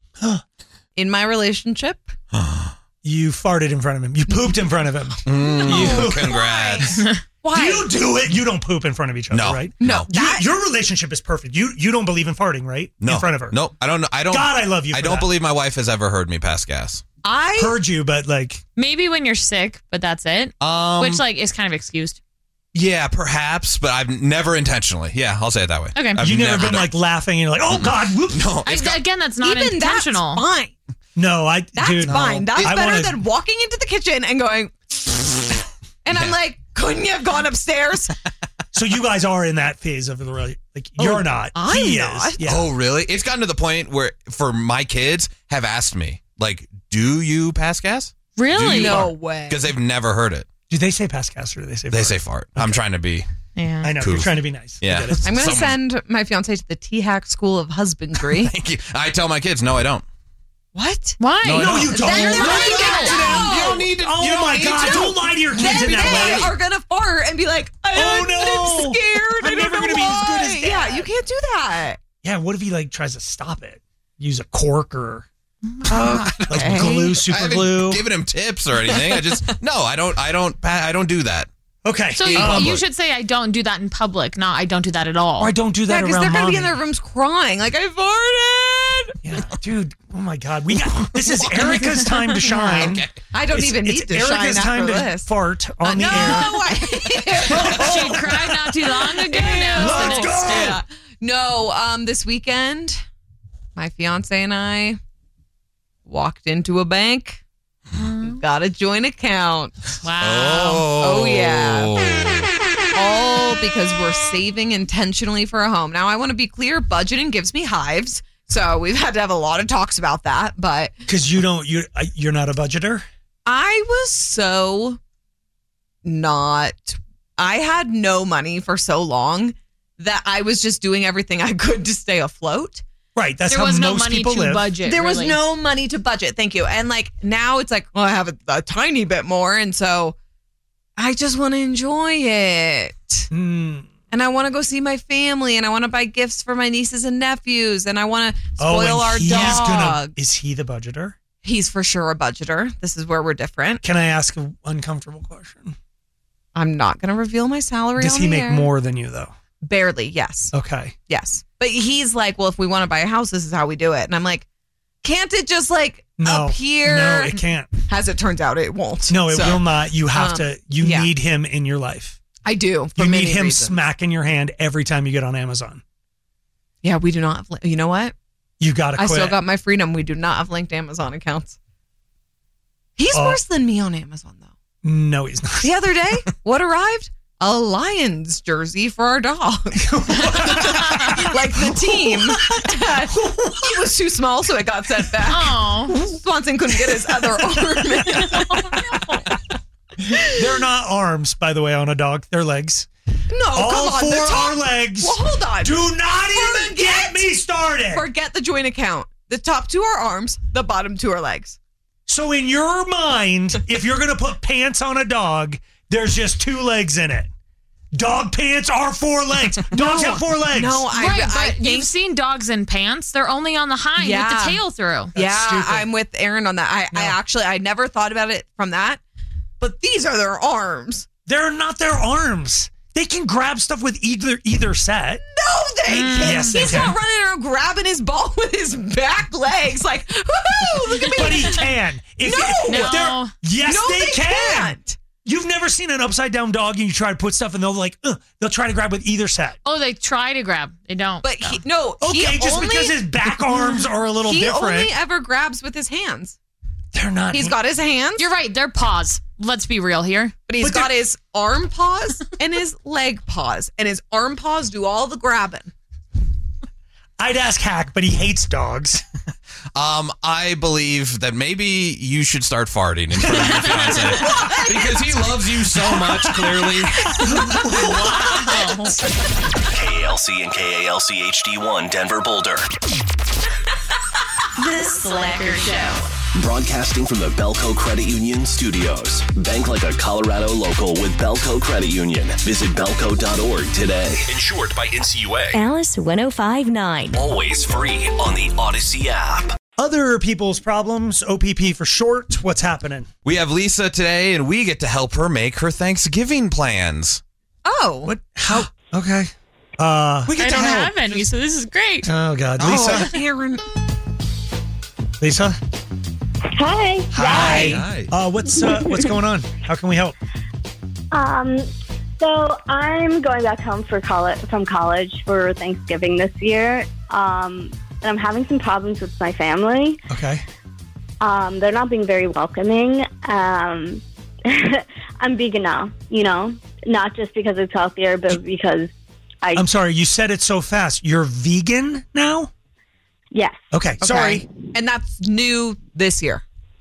in my relationship. You farted in front of him. You pooped in front of him. Mm, you, congrats. Why? You do it. You don't poop in front of each other, No. right? No. You, your relationship is perfect. You you don't believe in farting, right? No. In front of her. No, I don't know. I don't. God, I love you I for don't that. believe my wife has ever heard me pass gas. I heard you, but like Maybe when you're sick, but that's it. Um, Which like is kind of excused. Yeah, perhaps, but I've never intentionally. Yeah, I'll say it that way. Okay. I've you never, been done- like laughing and you're like, oh God, whoops. No, I, it's got- again, that's not Even intentional. that's fine. No, I That's dude, fine. no. That's I better wanna- than walking into the kitchen and going, and I'm like, couldn't you have gone upstairs? So you guys are in that phase of the relationship. Like you're not. I'm he not. is. Yeah. Oh, really? It's gotten to the point where, for my kids, have asked me, like, do you pass gas? Really? No way. Because they've never heard it. Do they say pass gas or do they say They fart? say fart. I'm trying to be. Yeah. I know. Cool. You're trying to be nice. I Yeah. get it. I'm going to Someone- send my fiance to the T-Hack School of Husbandry. Thank you. I tell my kids, no, I don't. What? Why? No, I No, don't. you don't. Then they're No, gonna you get don't. to know. You don't need to. Oh you don't my need God! to. Don't lie to your kids Then in they that way. are going to fart and be like, Oh, I'm, no. I'm scared. I'm I don't never know gonna be as good why. as Dad. Yeah, you can't do that. Yeah. What if he like tries to stop it? Use a cork or Uh, like okay. glue, I super haven't glue. given him tips or anything. I just no, I don't. I don't. pa- I don't do that. Okay. So In you, public. you should say I don't do that in public. Not I don't do that at all. Or I don't do Yeah, that because around they're going to mommy. be in their rooms crying. Like, I farted. Yeah, dude. Oh my God. We got this is Erica's time to shine. Okay. I don't It's- even it's need to Erica's shine time after to this. fart on Uh, the no, air. I, She cried not too long ago. Now it's the Let's next go. step. yeah. No, um, this weekend, my fiance and I walked into a bank. Got a joint account. Wow. Oh, Oh, yeah. All because we're saving intentionally for a home. Now, I want to be clear, budgeting gives me hives. So we've had to have a lot of talks about that. But Because you don't you uh, you're not a budgeter. I was so not, I had no money for so long that I was just doing everything I could to stay afloat. Right. That's There how was no most money people to live. budget. There was really. no money to budget. Thank you. And like now it's like, well, I have a, a tiny bit more. And so I just want to enjoy it. Mm. And I want to go see my family and I want to buy gifts for my nieces and nephews. And I want to Oh, spoil and our he's dog. Gonna, is he the budgeter? He's for sure a budgeter. This is where we're different. Can I ask an uncomfortable question? I'm not going to reveal my salary. Does on he the make air. more than you though? Barely, yes. Okay. Yes. But he's like, well, if we want to buy a house, this is how we do it. And I'm like, can't it just like No. up here? No, it can't. As it turns out, it won't. No, it So, will not. You have um, to. You yeah. need him in your life. I do. For You many need him reasons. smacking your hand every time you get on Amazon. Yeah, we do not. Have, li- you know what? You got to I quit. still got my freedom. We do not have linked Amazon accounts. He's Oh. worse than me on Amazon, though. No, he's not. The other day, what arrived? A Lions jersey for our dog. Like the team. It was too small, so it got sent back. Oh. Swanson couldn't get his other arm in. They're not arms, by the way, on a dog. They're legs. No, All come on. four the top, are legs. Well, hold on. Do not even Forget- get me started. Forget the joint account. The top two are arms. The bottom two are legs. So in your mind, if you're going to put pants on a dog, there's just two legs in it. Dog pants are four legs. Dogs No. have four legs. No, I, Right, I but think you've seen dogs in pants. They're only on the hind Yeah. with the tail through. That's yeah, stupid. I'm with Aaron on that. I, No. I actually, I never thought about it from that. But these are their arms. They're not their arms. They can grab stuff with either either set. No, they can't. Yes, they He's can. not running around grabbing his ball with his back legs. Like, woohoo, look at me. But he can. If, No. if they're- No. yes, No, they, they can. can't. You've never seen an upside down dog and you try to put stuff and they'll like, uh, they'll try to grab with either set. Oh, they try to grab. They don't. But he, no, Okay, he just only, because his back arms are a little he different. only ever grabs with his hands. They're not. He's got his hands, You're right. They're paws. Let's be real here. but he's But got they're- his arm paws and his leg paws, and his arm paws do all the grabbing. I'd ask Hack, but he hates dogs. Um, I believe that maybe you should start farting in front of your fiance because he loves you so much. Clearly. Wow. K A L C and K A L C H D one Denver Boulder. The Slacker Show. Broadcasting from the Belco Credit Union studios. Bank like a Colorado local with Belco Credit Union. Visit belco dot org today. Insured by N C U A. Alice one oh five point nine. Always free on the Odyssey app. Other people's problems, O P P for short. What's happening? We have Lisa today, and we get to help her make her Thanksgiving plans. Oh. What? How? Okay. Uh, we get I to don't help. have any, so this is great. Oh, God. Lisa? Oh, Aaron. Lisa? Hi. Hi. Hi. Uh, what's uh, what's going on? How can we help? Um, so I'm going back home for college from college for Thanksgiving this year. Um, and I'm having some problems with my family. Okay. Um, they're not being very welcoming. Um, I'm vegan now, you know, not just because it's healthier, but because I. I'm sorry, you said it so fast. You're vegan now? Yes. Okay, sorry. Okay. And that's new this year.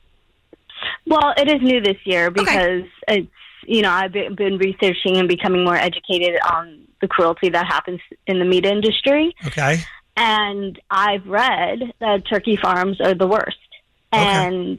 Well, it is new this year because okay. it's, you know, I've been, been researching and becoming more educated on the cruelty that happens in the meat industry. Okay. And I've read that turkey farms are the worst. Okay. And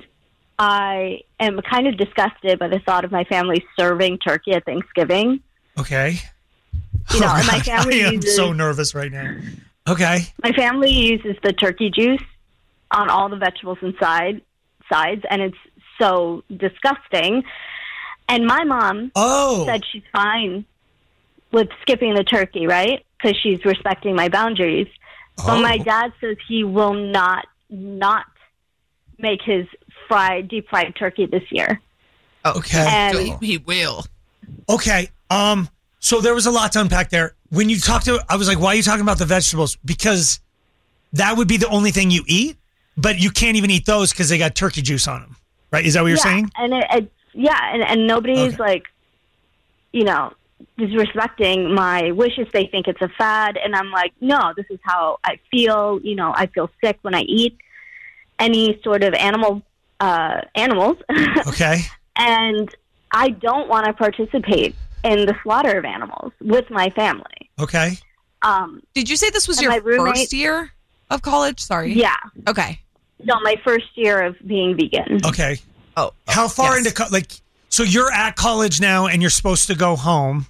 I am kind of disgusted by the thought of my family serving turkey at Thanksgiving. Okay. You know, oh, and my family I am uses, so nervous right now. Okay. My family uses the turkey juice on all the vegetables inside sides, and it's so disgusting. And my mom oh. said she's fine with skipping the turkey, right? Because she's respecting my boundaries. Oh. But my dad says he will not not make his fried, deep fried turkey this year. Okay. And he will. Okay. Um. So there was a lot to unpack there. When you talked to, I was like, why are you talking about the vegetables? Because that would be the only thing you eat, but you can't even eat those because they got turkey juice on them. Right? Is that what you're yeah, saying? And it, it's, yeah, and, and nobody's Okay. like, you know, disrespecting my wishes. They think it's a fad. And I'm like, no, this is how I feel. You know, I feel sick when I eat any sort of animal, uh, animals. Okay. And I don't want to participate in the slaughter of animals with my family. Okay. Um, Did you say this was and your my roommate- first year of college? Sorry. Yeah. Okay. No, my first year of being vegan. Okay. Oh. How far yes. into, co- like, so you're at college now and you're supposed to go home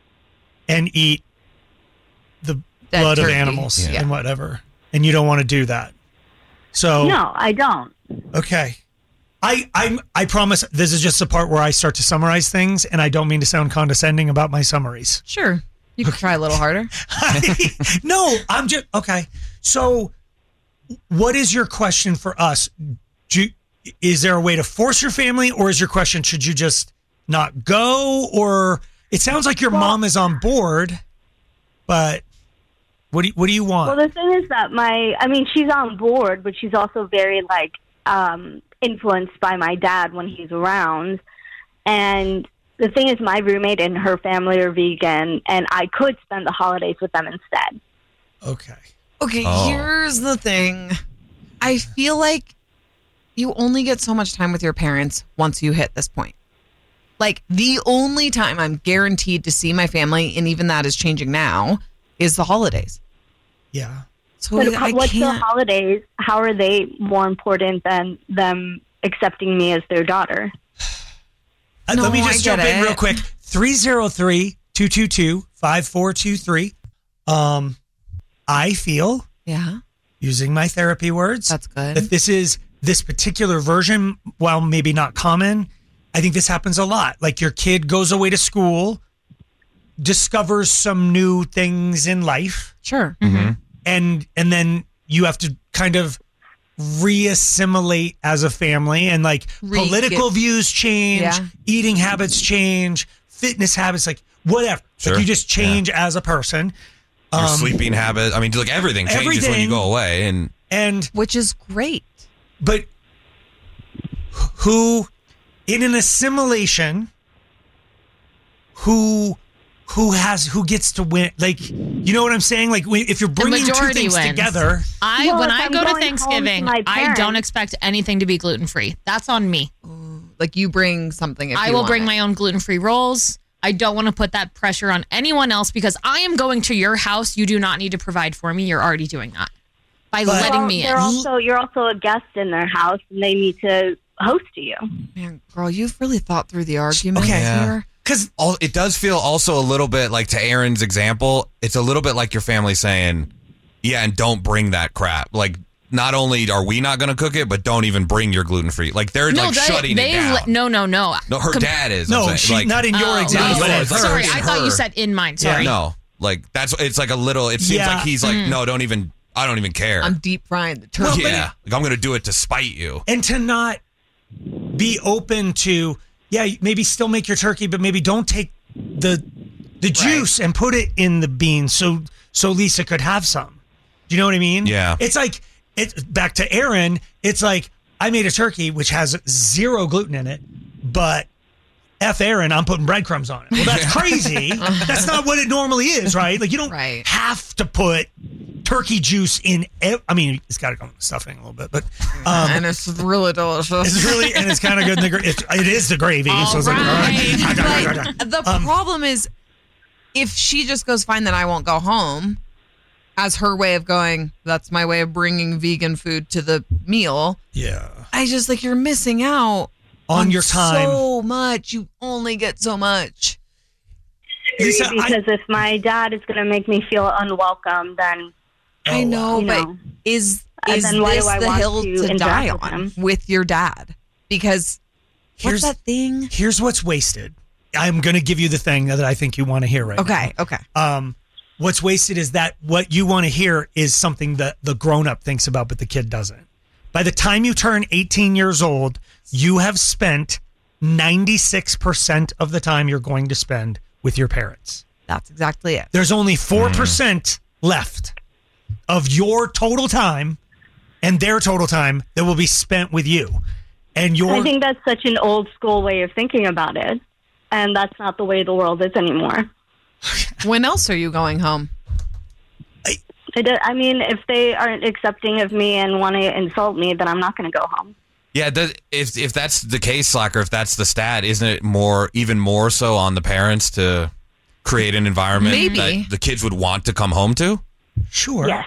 and eat the Dead blood turkey. of animals Yeah. and whatever. And you don't want to do that. So. No, I don't. Okay. I I'm I promise this is just the part where I start to summarize things, and I don't mean to sound condescending about my summaries. Sure. You can try a little harder. No, I'm just okay. So, what is your question for us? Do you, is there a way to force your family, or is your question should you just not go? Or it sounds like your Well- mom is on board, but what do you, what do you want? Well, the thing is that my, I mean, she's on board, but she's also very, like, um, influenced by my dad when he's around. And the thing is, my roommate and her family are vegan, and I could spend the holidays with them instead. Okay. Okay, Oh. here's the thing. I feel like you only get so much time with your parents once you hit this point. Like, the only time I'm guaranteed to see my family, and even that is changing now, is the holidays. Yeah. So But I what's the can't. holidays? How are they more important than them accepting me as their daughter? Uh, No, Let me I just get jump in it. real quick. three oh three, two two two, five four two three. Um, I feel, Yeah, using my therapy words, that's good. that this is this particular version, while maybe not common, I think this happens a lot. Like your kid goes away to school, discovers some new things in life, Sure. Mm-hmm. and and then you have to kind of reassimilate as a family, and like Re- political get- views change, Yeah. eating habits change, fitness habits, like whatever. Sure. Like you just change as a person. Your Um, sleeping habit. I mean, like everything changes when everything- you go away. And and Which is great. but who in an assimilation who who has who gets to win. Like, you know what I'm saying? Like, we- if you're bringing two majority things wins. together, I Well, when if I I'm go to going home to Thanksgiving, my I parents- don't expect anything to be gluten free. That's on me. Like you bring something. If I you will want bring it. my own gluten free rolls. I don't want to put that pressure on anyone else because I am going to your house. You do not need to provide for me. You're already doing that by Well, letting me they're in. also you're also a guest in their house, and they need to host you. Man, girl, you've really thought through the argument Yeah. here. Because it does feel also a little bit like, to Aaron's example, it's a little bit like your family saying, yeah, and don't bring that crap. Like, not only are we not going to cook it, but don't even bring your gluten free. Like, they're no, like they, shutting they it down. let- no, no, no. No, her Com- dad is. No, I'm saying. she- like, not in your Oh, example, no. but in Sorry, hers. I thought you said in mine. Sorry. No, like that's it's like a little. It seems Yeah. like he's like, Mm. no, don't even. I don't even care. I'm deep frying the turkey. yeah, like I'm gonna do it to spite you. and to not be open to, yeah, maybe still make your turkey, but maybe don't take the the juice and put it in the beans so so Lisa could have some. Do you know what I mean? Yeah. It's like it's back to Aaron. It's like I made a turkey which has zero gluten in it, but F Aaron, I'm putting breadcrumbs on it. Well, that's crazy. That's not what it normally is, right? Like you don't Right. have to put turkey juice in. Ev- I mean, it's got to come with stuffing a little bit, but um, and it's really delicious. it's really and it's kind of good. In the, gra- it's, it is the gravy. So it's like, all right. But the Um, problem is, if she just goes, fine, then I won't go home, as her way of going, that's my way of bringing vegan food to the meal. Yeah. I just like, you're missing out On your time. so much. You only get so much. Lisa, because if my dad is going to make me feel unwelcome, then I know, you but know, is and is then why this do I the want hill to to, interact die with on him? with your dad? Because Here's- what's that thing? Here's what's wasted. I'm going to give you the thing that I think you want to hear right Okay, now. okay. Um, what's wasted is that what you want to hear is something that the grown up thinks about, but the kid doesn't. By the time you turn eighteen years old, you have spent ninety-six percent of the time you're going to spend with your parents. That's exactly it. There's only four percent left of your total time and their total time that will be spent with you. And your I think that's such an old school way of thinking about it, and that's not the way the world is anymore. When else are you going home? It, I mean, if they aren't accepting of me and want to insult me, then I'm not going to go home. Yeah, that, if if that's the case, Slacker, if that's the stat, isn't it more even more so on the parents to create an environment Maybe. that the kids would want to come home to? Sure. Yes.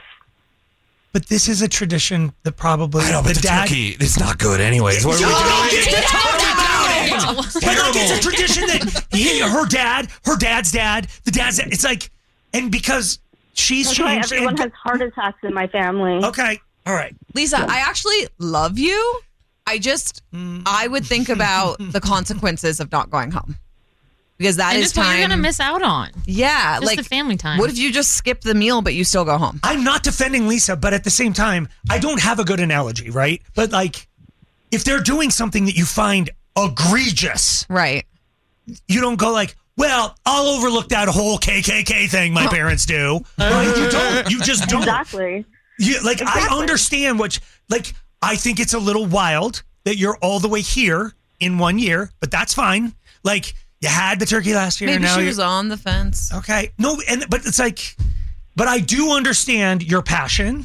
But this is a tradition that probably I know, but the, dad. turkey, it's not good anyways. What are we Don't doing? get to talk about it. But like, it's a tradition that he, her dad, her dad's dad, the dad's dad, it's like, and because she's That's why changed. everyone and- has heart attacks in my family. Okay. All right. Lisa, I actually love you. I just, I would think about the consequences of not going home. Because that and is just what time you're gonna miss out on. Yeah, Just like the family time. What if you just skip the meal but you still go home? I'm not defending Lisa, but at the same time, I don't have a good analogy, right? But like, if they're doing something that you find egregious, right? You don't go like, well, I'll overlook that whole K K K thing my parents do. Right? You don't. You just don't. Exactly. You, like, I Exactly. understand what, like, I think it's a little wild that you're all the way here in one year, but that's fine. Like, you had the turkey last year. Maybe now she you're- was on the fence. Okay. No, and but it's like, but I do understand your passion.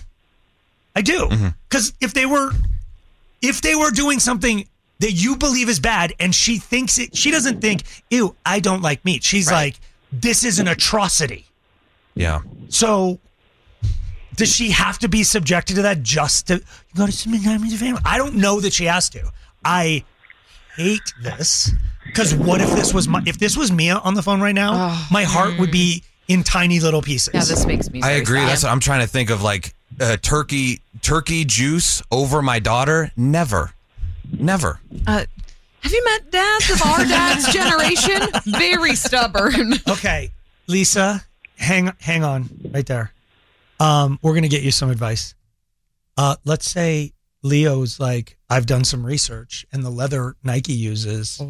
I do. Because if they were, if they were doing something that you believe is bad and she thinks it, she doesn't think, ew, I don't like meat. She's like, this is an atrocity. Yeah. So does she have to be subjected to that just to go to some time with your family? I don't know that she has to. I hate this because what if this was my, if this was Mia on the phone right now, my heart would be in tiny little pieces. Yeah, this makes me. I very agree. sad. That's what I'm trying to think of. Like uh, turkey, turkey juice over my daughter. Never, never. Uh, have you met dads of our dad's generation? Very stubborn. Okay, Lisa, hang hang on right there. Um, we're gonna get you some advice. Uh, let's say Leo's like, I've done some research, and the leather Nike uses.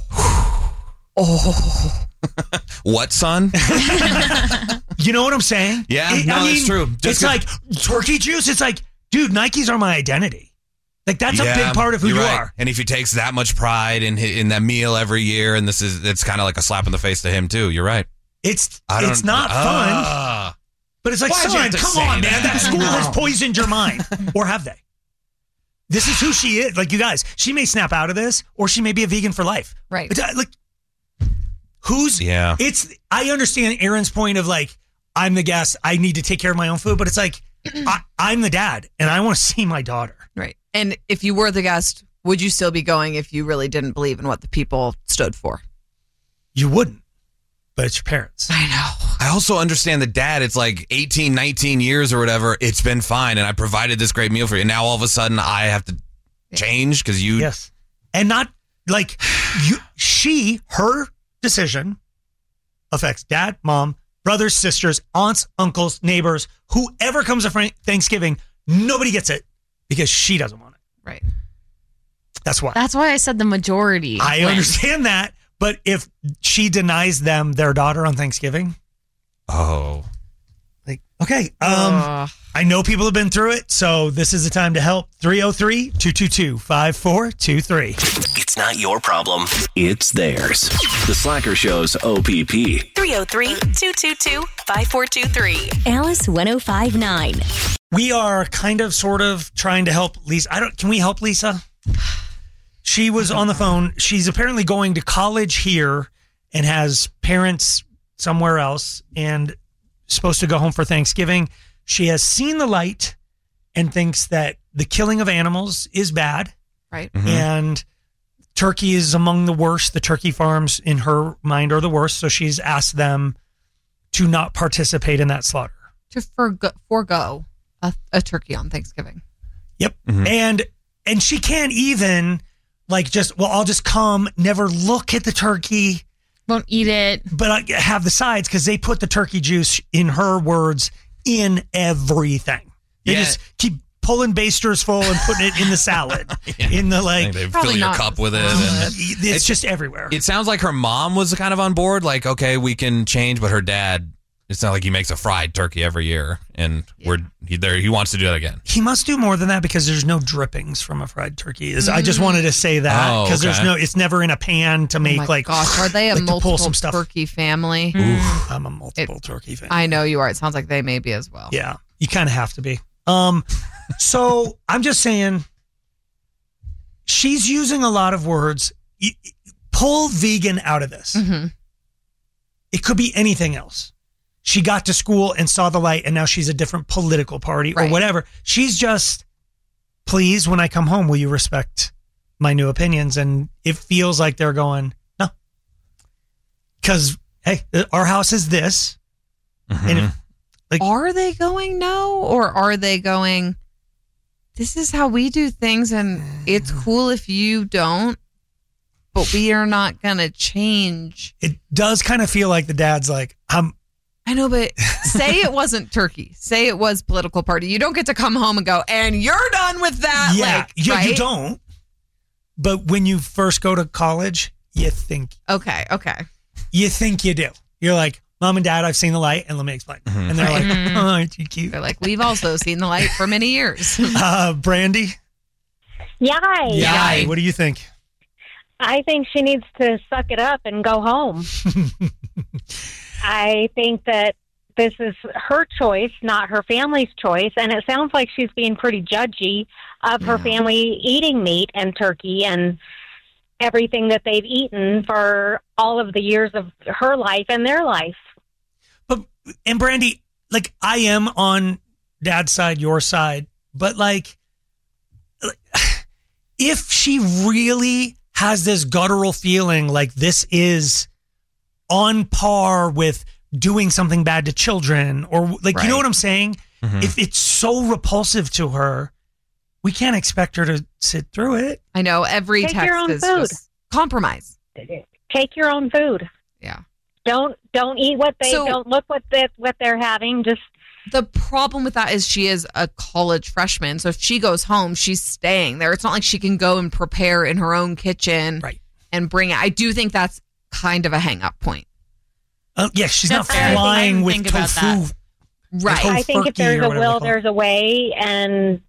Oh, What, son? you know what I'm saying? Yeah, It- no, I it's mean, true. Just it's 'cause- like turkey juice. It's like, dude, Nikes are my identity. Like that's a Yeah, big part of who you're you right. are. And if he takes that much pride in hi- in that meal every year, and this is it's kind of like a slap in the face to him too. You're right. It's I don't- it's not Ah. fun. But it's like, Why'd you have son, to come say on, that? man. That school has No. poisoned your mind. Or have they? This is who she is. Like, you guys, she may snap out of this, or she may be a vegan for life. Right. It's, uh, like, who's... Yeah. It's... I understand Aaron's point of, like, I'm the guest. I need to take care of my own food. But it's like, I, I'm the dad, and I want to see my daughter. Right. And if you were the guest, would you still be going if you really didn't believe in what the people stood for? You wouldn't. But it's your parents. I know. I also understand the dad. It's like eighteen, nineteen years or whatever. It's been fine. And I provided this great meal for you. And now all of a sudden I have to change because you. Yes. And not like you, she, her decision affects dad, mom, brothers, sisters, aunts, uncles, neighbors, whoever comes to Fran- Thanksgiving. Nobody gets it because she doesn't want it. Right. That's why. That's why I said the majority. I wins. understand that. But if she denies them their daughter on Thanksgiving, Oh. like, okay, um, Ugh. I know people have been through it, so this is the time to help. three oh three, two two two, five four two three. It's not your problem. It's theirs. The Slacker Show's O P P. three oh three, two two two, five four two three. Alice ten fifty-nine. We are kind of, sort of trying to help Lisa. I don't. Can we help Lisa? She was on the phone. She's apparently going to college here and has parents somewhere else and supposed to go home for Thanksgiving. She has seen the light and thinks that the killing of animals is bad. Right. Mhm. And turkey is among the worst. The turkey farms, in her mind, are the worst. So she's asked them to not participate in that slaughter. To forgo, forego a, a turkey on Thanksgiving. Yep. And and she can't even like just, well, I'll just come, never look at the turkey. Won't eat it. But I have the sides because they put the turkey juice, in her words, in everything. They Yeah. just keep pulling basters full and putting it in the salad. In the like, They fill your cup with it. And it's just everywhere. it sounds like her mom was kind of on board. Like, okay, we can change. But her dad, it's not like he makes a fried turkey every year. And we're he, there. He wants to do that again. He must do more than that because there's no drippings from a fried turkey. Is I just wanted to say that Oh, because there's okay. no, it's never in a pan to make oh my like. gosh, are they a like to pull multiple some stuff. turkey family? Oof, I'm a multiple turkey fan. I know you are. It sounds like they may be as well. Yeah, you kind of have to be. Um, so I'm just saying, she's using a lot of words. Y- Pull vegan out of this. Mm-hmm. It could be anything else. She got to school and saw the light, and now she's a different political party or Right. whatever. She's just, please, when I come home, will you respect my new opinions? And it feels like they're going, no. Because, hey, our house is this. And if, like, Are they going no, or are they going, this is how we do things and it's cool if you don't, but we are not going to change. it does kind of feel like the dad's like, I'm, I know, but say it wasn't turkey. Say it was political party. You don't get to come home and go, and you're done with that. yeah, like, you, right? you don't. But when you first go to college, you think, Okay, okay. you think you do. You're like, Mom and Dad, I've seen the light, and let me explain. And they're Right. like, oh, aren't you cute? They're like, we've also seen the light for many years. Uh, Brandy? Yay. Yay. What do you think? I think she needs to suck it up and go home. I think that this is her choice, not her family's choice. And it sounds like she's being pretty judgy of her family eating meat and turkey and everything that they've eaten for all of the years of her life and their life. But and Brandy, like I am on Dad's side, your side, but like, like, if she really has this guttural feeling like this is on par with doing something bad to children, or like, you know Right. what I'm saying? Mhm. If it's so repulsive to her, we can't expect her to sit through it. I know every Take text your own is food. just compromise. Take your own food. Yeah. Don't don't eat what they So- don't look what they, what they're having. Just The problem with that is she is a college freshman. So if she goes home, she's staying there. It's not like she can go and prepare in her own kitchen right. and bring it. I do think that's kind of a hang up point. Uh, yeah, she's That's not fair. I flying didn't with think about tofu. that. Right. I think if tofurkey there's or a whatever they will, call it. there's a way, and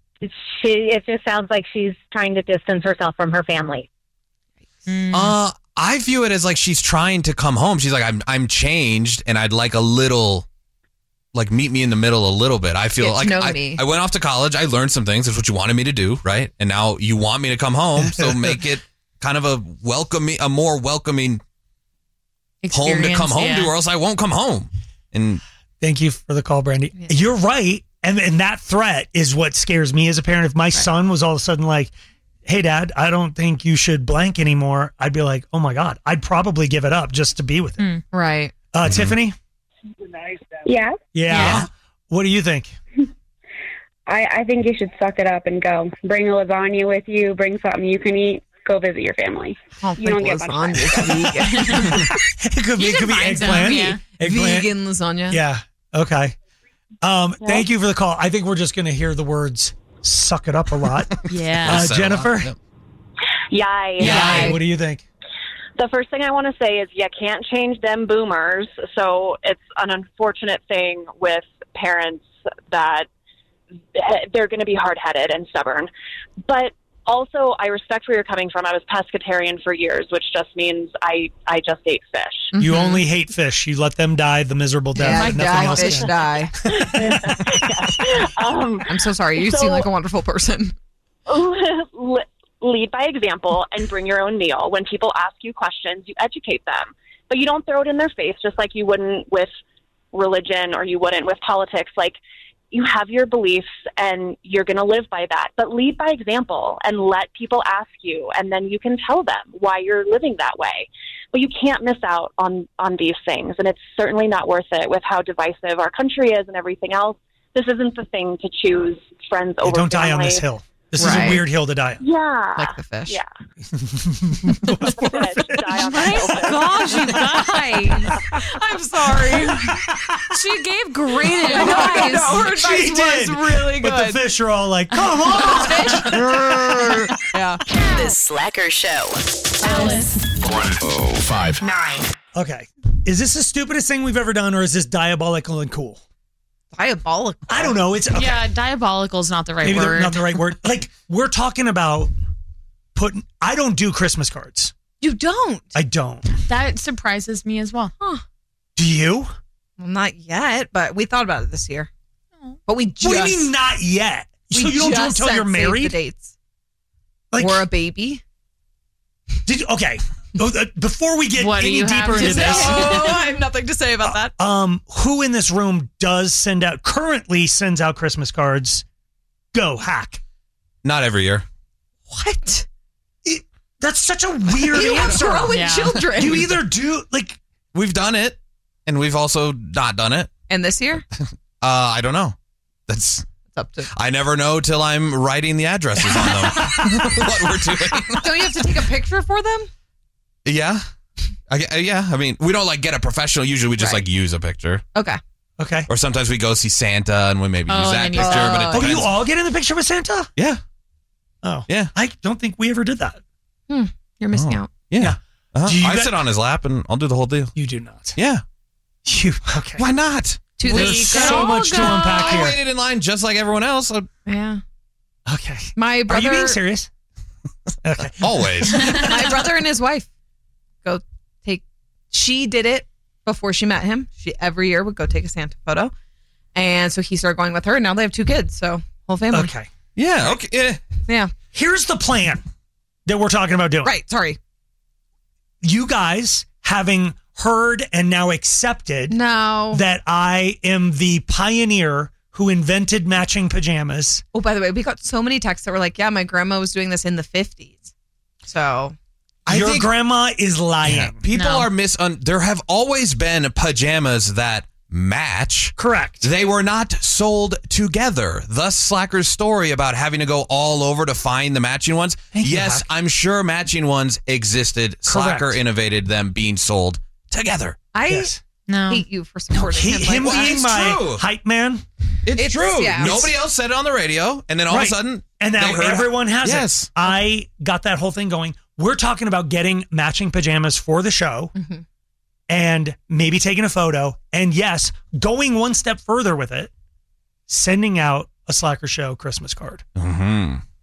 she. It just sounds like she's trying to distance herself from her family. Uh, I view it as like she's trying to come home. She's like, I'm I'm changed, and I'd like a little, like meet me in the middle a little bit. I feel Get to like know I, me. I went off to college. I learned some things. That's what you wanted me to do, right? And now you want me to come home, so make it kind of a welcoming, a more welcoming home to Experience, come home yeah. to, or else I won't come home. And Thank you for the call, Brandy. You're right. And and that threat is what scares me as a parent. If my son was all of a sudden like, hey, Dad, I don't think you should blank anymore, I'd be like, oh, my God. I'd probably give it up just to be with him. Right. Uh, Mm-hmm. Tiffany? Yeah. Yeah. What do you think? I, I think you should suck it up and go. Bring a lasagna with you. Bring something you can eat. Go visit your family. don't you think don't get much time. It could be, it could be eggplant. Eggplant. Vegan lasagna. Yeah. Okay. Um, Thank you for the call. I think we're just going to hear the words suck it up a lot. Yeah. Uh, Settle Jennifer? up, yep. Yay. Yay. What do you think? The first thing I want to say is you can't change them boomers. So it's an unfortunate thing with parents that they're going to be hard-headed and stubborn. But also, I respect where you're coming from. I was pescatarian for years, which just means I, I just ate fish. You only hate fish. You let them die the miserable death. Yeah, and die, nothing else fish can. die. um, I'm so sorry. You so- seem like a wonderful person. Lead by example and bring your own meal. When people ask you questions, you educate them, but you don't throw it in their face just like you wouldn't with religion or you wouldn't with politics. Like, you have your beliefs and you're going to live by that, but lead by example and let people ask you, and then you can tell them why you're living that way. But you can't miss out on, on these things, and it's certainly not worth it with how divisive our country is and everything else. This isn't the thing to choose friends Yeah, over don't die on family. this hill. This is a Right. weird hill to die on. Yeah. Like the fish. Yeah. Oh my gosh, you guys. I'm sorry. She gave great I know, I advice. know. Her She advice did, was really good. But the fish are all like, come on. Yeah. The Slacker Show. Alice. one oh five. Nine. Okay. Is this the stupidest thing we've ever done, or is this diabolical and cool? Diabolical. I don't know. It's okay. Yeah, diabolical is not the right Maybe word. not the right word. Like, we're talking about putting, I don't do Christmas cards. You don't. I don't. That surprises me as well. Huh. Do you? Well, not yet, but we thought about it this year. But we just. What do you mean not yet? we So you don't do them just until you're sent save married? The dates. Like, or a baby. Did okay. Oh, uh, Before we get What do any you deeper have to into say? this, Oh, I have nothing to say about that. um, who in this room does send out currently sends out Christmas cards? Go hack. Not every year. What? It, that's such a weird You have answer. growing Yeah. children. You either do like We've done it, and we've also not done it. And this year? Uh, I don't know. That's It's up to. I never know till I'm writing the addresses on them. What we're doing. Don't you have to take a picture for them? Yeah. I, uh, yeah. I mean, we don't like get a professional. Usually we just Right. like use a picture. Okay. okay. Or sometimes we go see Santa and we maybe Oh, use and that then picture. you- but it Oh, Oh, depends. you all get in the picture with Santa? Yeah. Oh, Yeah. I don't think we ever did that. Hmm. You're missing Oh. out. Yeah. Yeah. Uh-huh. Do you I got- sit on his lap and I'll do the whole deal. You do not. Yeah. You okay? Why not? To There's the so much to unpack I here. waited in line just like everyone else. Uh, Yeah. Okay. My Are brother. you being serious? Okay. Always. My brother and his wife go take. She did it before she met him. She every year would go take a Santa photo, and so he started going with her. And now they have two kids, so whole family. Okay. Yeah. Okay. Yeah. Yeah. Here's the plan that we're talking about doing. Right. Sorry. You guys having heard and now accepted No. that I am the pioneer who invented matching pajamas. Oh, by the way, we got so many texts that were like, "Yeah, my grandma was doing this in the fifties." So I Your think- grandma is lying. Yeah. People No. are misun. There have always been pajamas that match. Correct. They were not sold together. Thus, Slacker's story about having to go all over to find the matching ones. Thank you, yes, Hack. I'm sure matching ones existed. Slacker Correct. innovated them being sold together. I Yes. No. hate you for supporting He, him. him like that. being It's my true. hype man. It's, It's- true. yeah. Nobody else said it on the radio, and then all Right. of a sudden, And now they heard- everyone has yes. it. I got that whole thing going. We're talking about getting matching pajamas for the show Mhm. and maybe taking a photo. And yes, going one step further with it, sending out a Slacker Show Christmas card. Mm-hmm.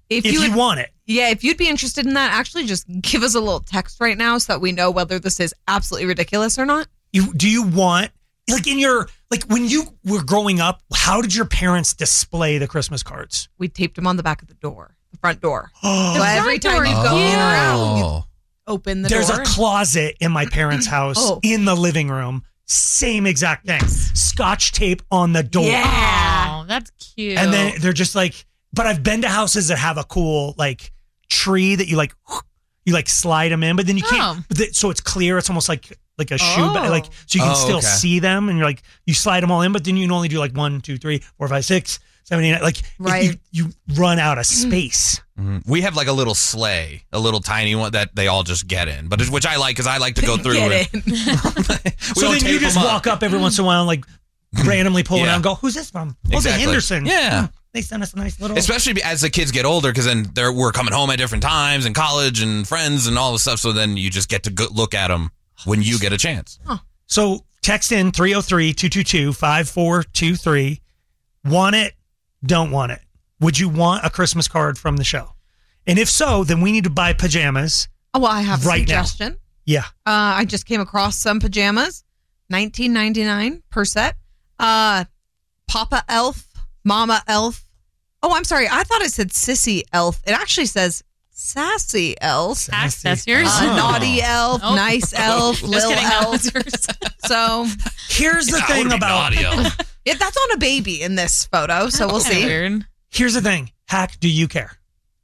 If you would- want it. Yeah, if you'd be interested in that, actually just give us a little text right now so that we know whether this is absolutely ridiculous or not. You do you want like in your like when you were growing up, how did your parents display the Christmas cards? We taped them on the back of the door, the front door. Oh. So every time you go in or out, you open the There's door. a closet in my parents' house Oh. in the living room. Same exact thing. Scotch tape on the door. Yeah, oh, that's cute. And then they're just like, but I've been to houses that have a cool like tree that you like, you like slide them in, but then you can't. Oh. But the, so it's clear. It's almost like like a shoe, but Oh. like so you can Oh, still okay. see them, and you're like you slide them all in, but then you can only do like one, two, three, four, five, six, seven, eight, nine. Like Right. you, you run out of space. Mhm. We have like a little sleigh, a little tiny one that they all just get in, but it- which I like because I like to go through. Get and, in. we So don't then you tape just them up. walk up every once in a while, and like randomly pull it Yeah. out and go, "Who's this from?" Oh, the Exactly. Henderson. Yeah. Hmm, they sent us a nice little. Especially as the kids get older, because then they're we're coming home at different times and college and friends and all this stuff. So then you just get to go look at them when you get a chance. So text in three oh three, two two two, five four two three. Want it, don't want it. Would you want a Christmas card from the show? And if so, then we need to buy pajamas. Oh, well, I have a right now. suggestion. Yeah. Uh, I just came across some pajamas, nineteen ninety-nine per set. Uh, Papa Elf, Mama Elf. Oh, I'm sorry. I thought it said Sissy Elf. It actually says Sassy Elf. That's, that's yours. Uh, Oh. Naughty Elf, Oh. nice elf, Just lil kidding, that elf. was yours. So Here's the Yeah, I thing would be about naughty elf. yeah, that's on a baby in this photo. So we'll see. Weird. here's the thing. Hack, do you care?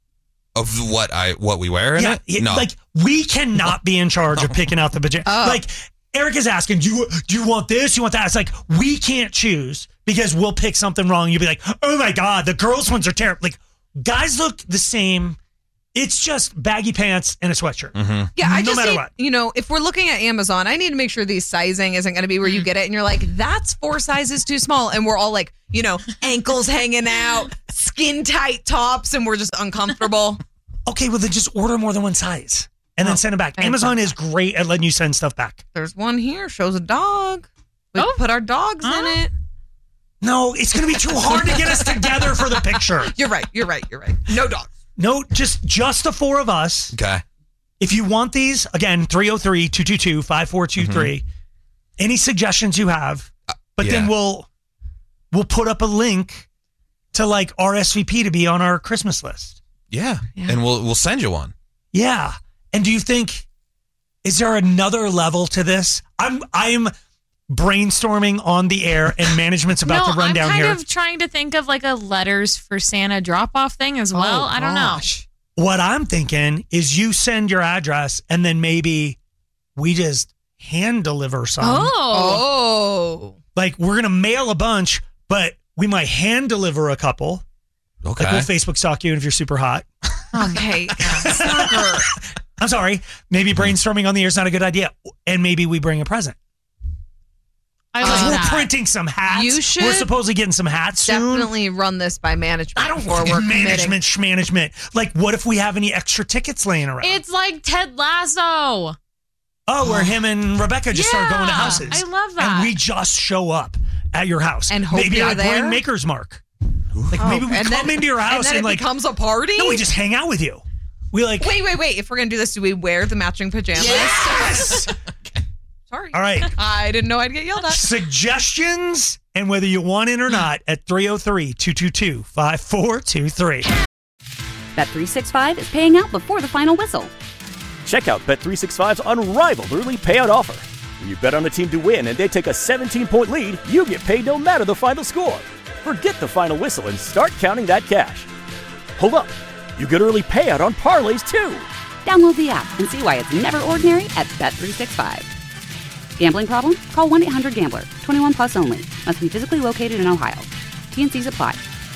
Of what I what we wear in Yeah, it? it- No. like we cannot be in charge of picking out the pajamas. Oh. Like Eric is asking, do you do you want this? You want that? It's like we can't choose because we'll pick something wrong. You'll be like, oh my god, the girls' ones are terrible. Like guys look the same. It's just baggy pants and a sweatshirt. Mm-hmm. Yeah, I no just matter need, what. you know, if we're looking at Amazon, I need to make sure the sizing isn't going to be where you get it and you're like, that's four sizes too small. And we're all like, you know, ankles hanging out, skin tight tops, and we're just uncomfortable. Okay, well then just order more than one size and then Oh, send it back. thanks. Amazon is great at letting you send stuff back. There's one here, shows a dog. We Oh. put our dogs Huh? in it. No, it's going to be too hard to get us together for the picture. You're right. You're right. You're right. No dogs. No, just just the four of us. Okay. If you want these, again, three oh three, two two two, five four two three. Any suggestions you have, but then yeah. we'll we'll put up a link to like R S V P to be on our Christmas list. Yeah. And we'll we'll send you one. Yeah. And do you think is there another level to this? I'm I'm brainstorming on the air and management's about no, to run I'm down kind here. of trying to think of like a letters for Santa drop off thing as well. Oh, I don't gosh. What I'm thinking is you send your address and then maybe we just hand deliver some. know. Oh. Oh. Like we're gonna mail a bunch, but we might hand deliver a couple. Okay. Like we'll Facebook stalk you if you're super hot. Okay. Stalker. I'm sorry. Maybe brainstorming on the air is not a good idea. And maybe we bring a present. I Uh, Because love we're that. printing some hats. You should We're supposedly getting some hats soon. Definitely run this by management I don't before fucking we're committing. management schmanagement. Like, what if we have any extra tickets laying around? It's like Ted Lasso. oh, where him and Rebecca just start going to Yeah, houses. I love that. And we just show up at your house. And hope maybe you're I there? bring Maker's Mark. Like Oh, maybe we and come then- into your house and then and, it like becomes a party. no, we just hang out with you. We like Wait, wait, wait. If we're gonna do this, do we wear the matching pajamas? yes. Sorry. All right. I didn't know I'd get yelled at. Suggestions and whether you want it or not at three oh three, two two two, five four two three. Bet three sixty-five is paying out before the final whistle. Check out Bet three sixty-five's unrivaled early payout offer. When you bet on a team to win and they take a seventeen-point lead, you get paid no matter the final score. Forget the final whistle and start counting that cash. Hold up. You get early payout on parlays too. Download the app and see why it's never ordinary at Bet three sixty-five. Gambling problem? Call one eight hundred gambler. twenty-one plus only. Must be physically located in Ohio. T and Cs apply.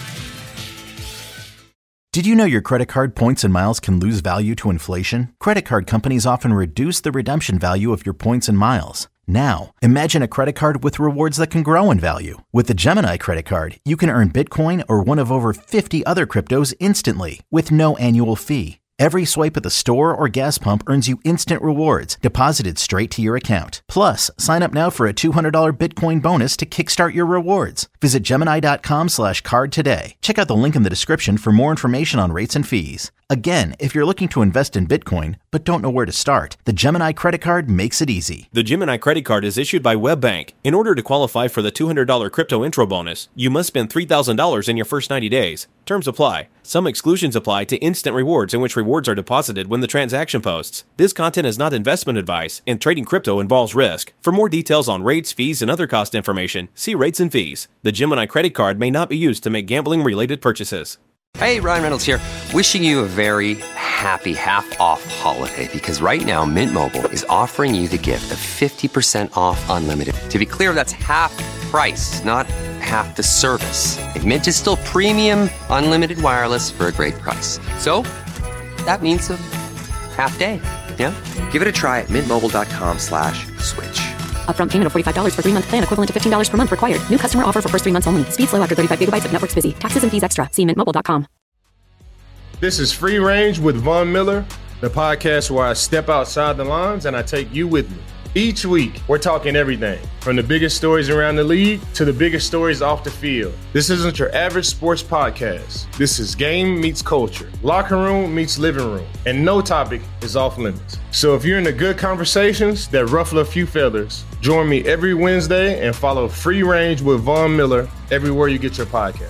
Did you know your credit card points and miles can lose value to inflation? Credit card companies often reduce the redemption value of your points and miles. Now, imagine a credit card with rewards that can grow in value. With the Gemini credit card, you can earn Bitcoin or one of over fifty other cryptos instantly with no annual fee. Every swipe at the store or gas pump earns you instant rewards deposited straight to your account. Plus, sign up now for a two hundred dollars Bitcoin bonus to kickstart your rewards. Visit Gemini.com slash card today. Check out the link in the description for more information on rates and fees. Again, if you're looking to invest in Bitcoin but don't know where to start, the Gemini credit card makes it easy. The Gemini credit card is issued by WebBank. In order to qualify for the two hundred dollars crypto intro bonus, you must spend three thousand dollars in your first ninety days. Terms apply. Some exclusions apply to instant rewards, in which rewards are deposited when the transaction posts. This content is not investment advice, and trading crypto involves risk. For more details on rates, fees, and other cost information, see rates and fees. The Gemini credit card may not be used to make gambling-related purchases. Hey, Ryan Reynolds here, wishing you a very happy half-off holiday, because right now Mint Mobile is offering you the gift of fifty percent off unlimited. To be clear, that's half price, not half the service. And Mint is still premium unlimited wireless for a great price. So, that means a half day, yeah? Give it a try at mintmobile.com slash switch. Upfront payment of forty-five dollars for three-month plan equivalent to fifteen dollars per month required. New customer offer for first three months only. Speed slow after thirty-five gigabytes if network's busy. Taxes and fees extra. See mint mobile dot com. This is Free Range with Von Miller, the podcast where I step outside the lines and I take you with me. Each week, we're talking everything from the biggest stories around the league to the biggest stories off the field. This isn't your average sports podcast. This is game meets culture, locker room meets living room, and no topic is off limits. So if you're into good conversations that ruffle a few feathers, join me every Wednesday and follow Free Range with Von Miller everywhere you get your podcast.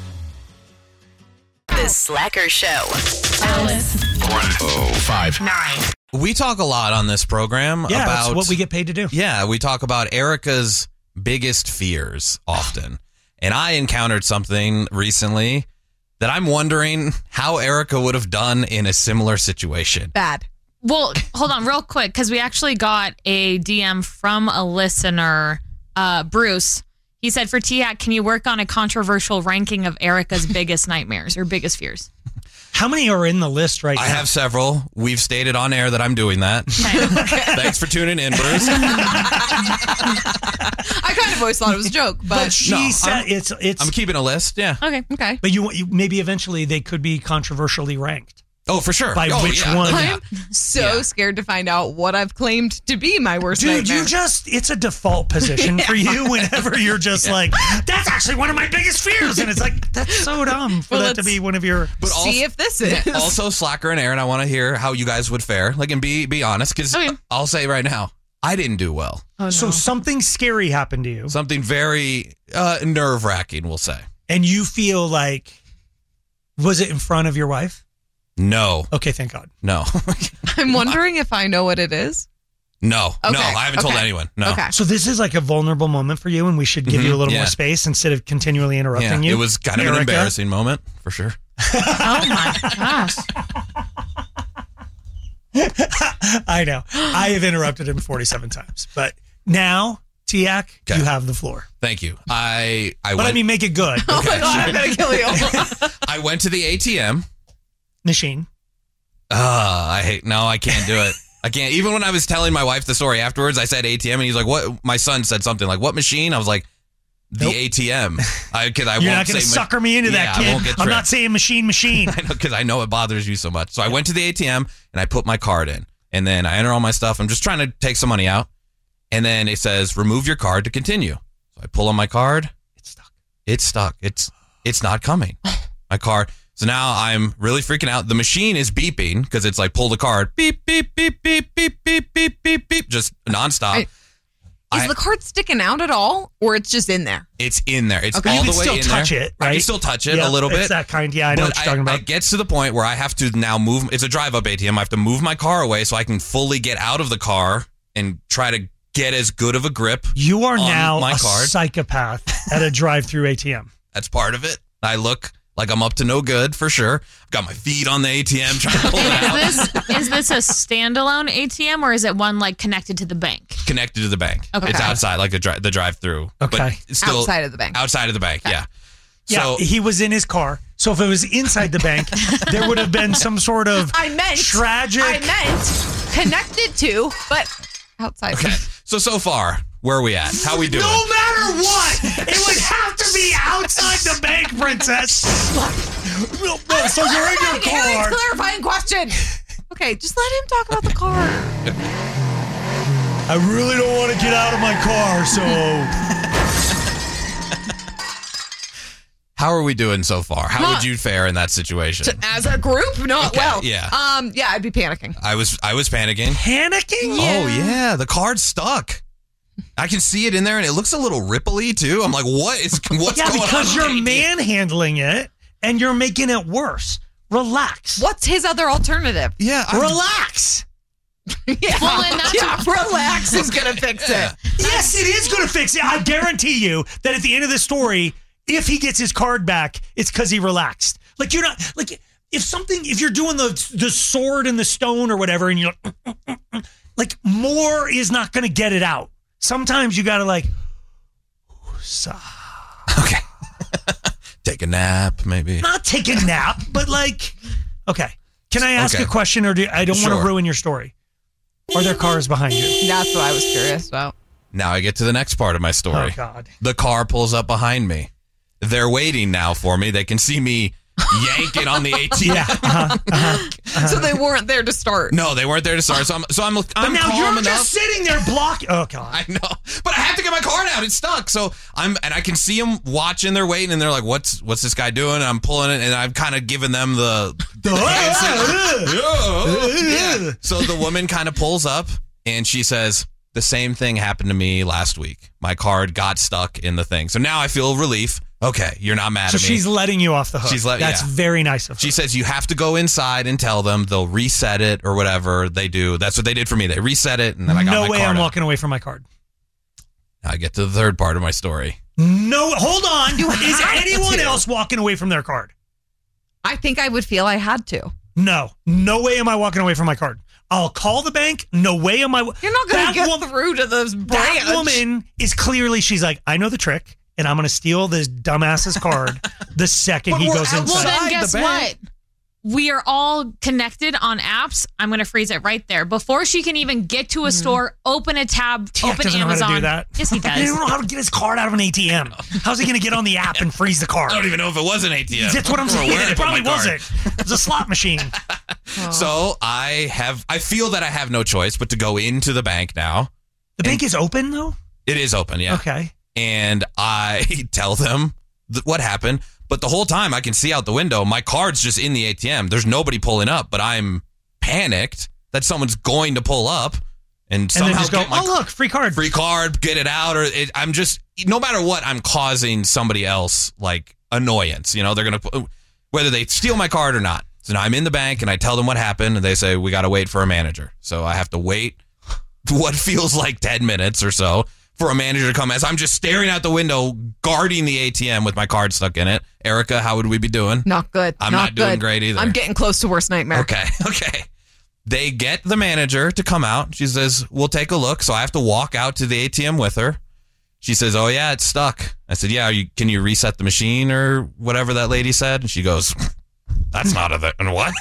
The Slacker Show. Alice. one oh five. Nine. We talk a lot on this program Yeah, about that's what we get paid to do. Yeah, we talk about Erica's biggest fears often. And I encountered something recently that I'm wondering how Erica would have done in a similar situation. Bad. Well, hold on real quick, because we actually got a D M from a listener, uh, Bruce. He said, for T-Hack, can you work on a controversial ranking of Erica's biggest nightmares or biggest fears? How many are in the list right I now? have several. We've stated on air that I'm doing that. Thanks for tuning in, Bruce. I kind of always thought it was a joke, but, But she No, said I'm- it's it's. I'm keeping a list, yeah. Okay. Okay. But you, you maybe eventually they could be controversially ranked. Oh, for sure. By oh, which yeah. one? I'm so scared to find out what I've claimed to be my worst Dude, nightmare. you just, it's a default position for you whenever you're just Yeah. like, that's actually one of my biggest fears. And it's like, that's so dumb for Well, that to let's be one of your. But see also- if this is. Also, Slacker and Aaron, I want to hear how you guys would fare. Like, and be be honest, because Okay. I'll say right now, I didn't do well. Oh, no. So something scary happened to you. Something very uh, nerve wracking, we'll say. And you feel like, was it in front of your wife? No, Okay, thank God. no, I'm wondering if I know what it is. no, no. Okay, I haven't told okay, anyone. No. okay. So this is like a vulnerable moment for you, and we should give Mhm, you a little yeah. more space instead of continually Yeah, interrupting you. it was kind of an Erica? embarrassing moment, for sure. Oh my gosh. I know. I have interrupted him forty-seven times. But now, Tiak, Okay. you have the floor. Thank you. I I But went. I mean, make it good. Oh my God, I'm going to kill you. I went to the A T M. Machine. Ah, I hate. No, I can't do it. I can't. Even when I was telling my wife the story afterwards, I said A T M, and he's like, "What?" My son said something like, "What machine?" I was like, "The Nope. A T M." I because I You're won't not going to say ma- sucker me into Yeah, that, I kid. won't get I'm tricked. not saying machine, machine. I know, because I know it bothers you so much. So I went to the A T M and I put my card in, and then I enter all my stuff. I'm just trying to take some money out, and then it says remove your card to continue. So I pull on my card. It's stuck. It's stuck. It's it's not coming. My card. So now I'm really freaking out. The machine is beeping because it's like pull the card. Beep beep beep beep beep beep beep beep beep. Just nonstop. I- Is I- the card sticking out at all, or it's just in there? It's in there. It's Okay. all You the can way still in touch there. it, I right? can still touch it Yeah, a little bit. It's that kind. Yeah, I know But what you're talking about. It gets to the point where I have to now move. It's a drive-up A T M. I have to move my car away so I can fully get out of the car and try to get as good of a grip. You are on now my a card. psychopath at a drive-through A T M. That's part of it. I look like I'm up to no good for sure. I've got my feet on the A T M trying to pull it out. Is this is this a standalone A T M or is it one like connected to the bank? Connected to the bank. Okay. It's outside, like the dri- the drive-through. Okay. But it's still Outside of the bank. Outside of the bank. Yeah. Yeah, So he was in his car. So if it was inside the bank, there would have been some sort of I meant tragic. I meant connected to, but outside. okay. So so far, where are we at? How we doing? No matter what, it would have to be outside the bank, princess. Like, no, no, so you're in your car. Clarifying question. Okay, just let him talk about the car. I really don't want to get out of my car, so. How are we doing so far? How Not- would you fare in that situation? To- as a group, not Okay, well. yeah. Um. Yeah, I'd be panicking. I was I was panicking. Panicking? Oh yeah, the card's stuck. I can see it in there, and it looks a little ripply too. I'm like, what is what's yeah, going because on? you're manhandling it and you're making it worse. Relax. What's his other alternative? Yeah, I'm- relax. Yeah, Well, and that's- yeah, relax is gonna fix it. Yes, it is going to fix it. I guarantee you that at the end of the story, if he gets his card back, it's because he relaxed. Like you're not like if something if you're doing the the sword and the stone or whatever, and you're like, like more is not going to get it out. Sometimes you got to like, okay, take a nap, maybe. not take a nap, but like, okay. Can I ask Okay. a question, or do I don't want Sure. to ruin your story? Are there cars behind you? That's what I was curious about. Now I get to the next part of my story. Oh, God. The car pulls up behind me. They're waiting now for me. They can see me yanking on the A T M. Yeah. Uh-huh, uh-huh. So they weren't there to start. No, they weren't there to start. So I'm so I'm But I'm now calm you're enough. just sitting there blocking. Oh, God. I know, but I have to get my card out. It's stuck. So I'm, and I can see them watching. They're waiting, and they're like, "What's what's this guy doing?" And I'm pulling it, and I've kind of given them the. Yeah. So the woman kind of pulls up, and she says, "The same thing happened to me last week. My card got stuck in the thing. So now I feel relief. Okay, you're not mad So at me." she's letting you off the hook. She's let- That's yeah. very nice of her. She says you have to go inside and tell them. They'll reset it or whatever they do. That's what they did for me. They reset it, and then I got no my way card I'm out. walking away from my card. I get to the third part of my story. No, hold on. You Is have anyone to. else walking away from their card? I think I would feel I had to. No. No way am I walking away from my card. I'll call the bank. No way am I. You're not going That to get wo- through to this branch. That woman is clearly, she's like, I know the trick, and I'm going to steal this dumbass's card the second But he we're goes outside. inside. Well, then the guess bank. what? We are all connected on apps. I'm going to freeze it right there. Before she can even get to a store, open a tab, Tiak open doesn't know Amazon. how to do that. Yes, he He does. doesn't know how to get his card out of an A T M. How's he going to get on the app and freeze the card? I don't even know if it was an A T M. That's what I'm Or saying. where I It put my probably card. wasn't. It was a slot machine. So I have, I feel that I have no choice but to go into the bank now. The bank is open, though? It is open, yeah. Okay. And I tell them th- what happened, but the whole time I can see out the window, my card's just in the A T M. There's nobody pulling up, but I'm panicked that someone's going to pull up and And somehow then just go, get my oh, look, free card. free card, get it out, or it, I'm just, no matter what, I'm causing somebody else like annoyance. You know, they're gonna, whether they steal my card or not. So now I'm in the bank and I tell them what happened, and they say we got to wait for a manager. So I have to wait what feels like ten minutes or so for a manager to come as I'm just staring out the window, guarding the A T M with my card stuck in it. Erica, how would we be doing? Not good. I'm not, doing good. great either. I'm getting close to worst nightmare. Okay, okay. They get the manager to come out. She says, we'll take a look. So I have to walk out to the A T M with her. She says, oh, yeah, it's stuck. I said, yeah, are you, can you reset the machine or whatever that lady said? And she goes, that's not a thing. And what?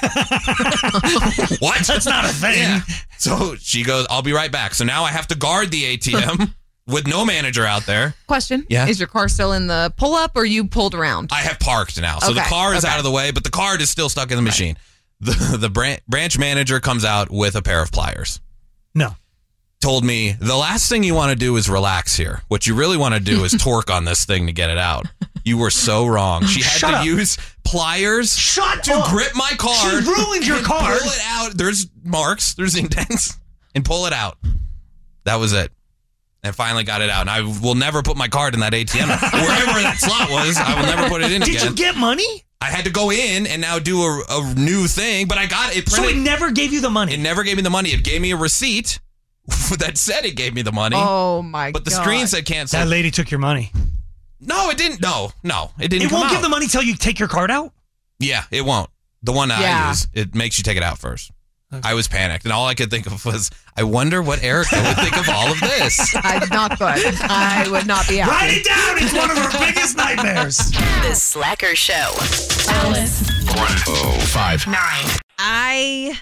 What? That's not a thing. Yeah. So she goes, I'll be right back. So now I have to guard the A T M with no manager out there. Question. Yeah. Is your car still in the pull up or you pulled around? I have parked now. So the Okay, car is okay. out of the way, but the card is still stuck in the machine. The, the bran- branch manager comes out with a pair of pliers. No. Told me, the last thing you want to do is relax here. What you really want to do is torque on this thing to get it out. You were so wrong. She had Shut to up. use pliers Shut to up. grip my card. She ruined your and card. Pull it out. There's marks. There's indents. And pull it out. That was it. And finally got it out. And I will never put my card in that A T M. Wherever that slot was, I will never put it in Did again. you get money? I had to go in and now do a, a new thing, but I got it So printed. it never gave you the money? It never gave me the money. It gave me a receipt that said it gave me the money. Oh my god. But the screen said cancel. That lady took your money. No, it didn't. No, no, it didn't It come won't out. give the money till you take your card out? Yeah, it won't. The one that Yeah. I use, it makes you take it out first. I was panicked, and all I could think of was, I wonder what Erica would think of all of this. I'm not good. I would not be happy. Write it down. It's one of her biggest nightmares. The Slacker Show. Alice. Oh, five. Nine. I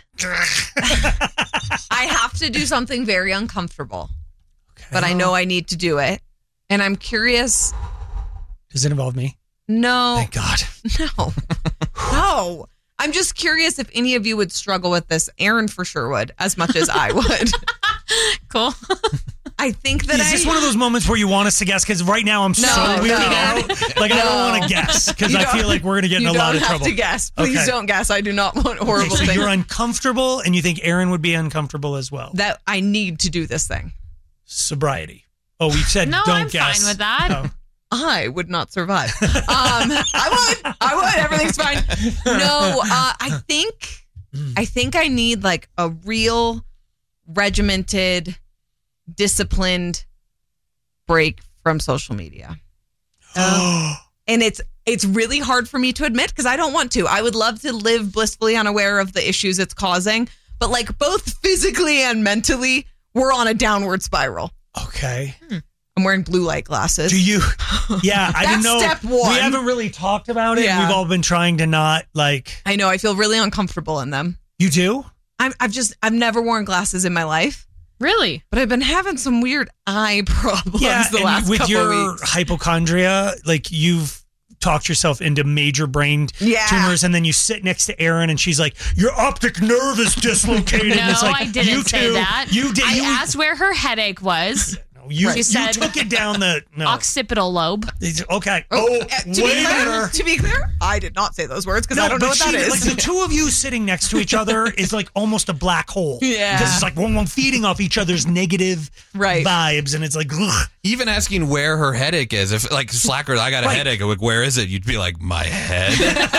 I have to do something very uncomfortable. But I know I need to do it. And I'm curious. Does it involve me? No. Thank God. No. No. I'm just curious if any of you would struggle with this. Aaron for sure would, as much as I would. Cool. I think that Is I... this one of those moments where you want us to guess? Because right now I'm No, so weirded no. out. Like, I No. don't want to guess because You I don't- feel like we're going to get in a lot of You don't trouble. have to guess. Please Okay. don't guess. I do not want horrible Okay, so things. you're uncomfortable and you think Aaron would be uncomfortable as well. That I need to do this thing. Sobriety. Oh, we said No, don't I'm guess. fine with that. Oh. I would not survive. um, I would. I would. Everything's fine. No, uh, I think. I think I need like a real regimented, disciplined break from social media. Um, and it's it's really hard for me to admit because I don't want to. I would love to live blissfully unaware of the issues it's causing, but like both physically and mentally, we're on a downward spiral. Okay. I'm wearing blue light glasses. Do you? Yeah, I didn't know. That's step one. We haven't really talked about it. Yeah. We've all been trying to not like. I know. I feel really uncomfortable in them. You do? I'm, I've just, I've never worn glasses in my life. Really? But I've been having some weird eye problems Yeah, the and last with couple your weeks. hypochondria, like you've talked yourself into major brain Yeah. tumors, and then you sit next to Erin, and she's like, "Your optic nerve is dislocated." No, and it's like, I didn't you say two, that. You did. I you, asked where her headache was. you, She you said took it down the no. occipital lobe. Okay. Oh, uh, to, be way clear, better. to be clear, I did not say those words because No, I don't know but what that she- is. Like the two of you sitting next to each other is like almost a black hole. Yeah. Because it's like one, one feeding off each other's negative right. vibes, and it's like, ugh. Even asking where her headache is, if like Slacker, I got a Right. headache. I'm like, where is it? You'd be like, my head.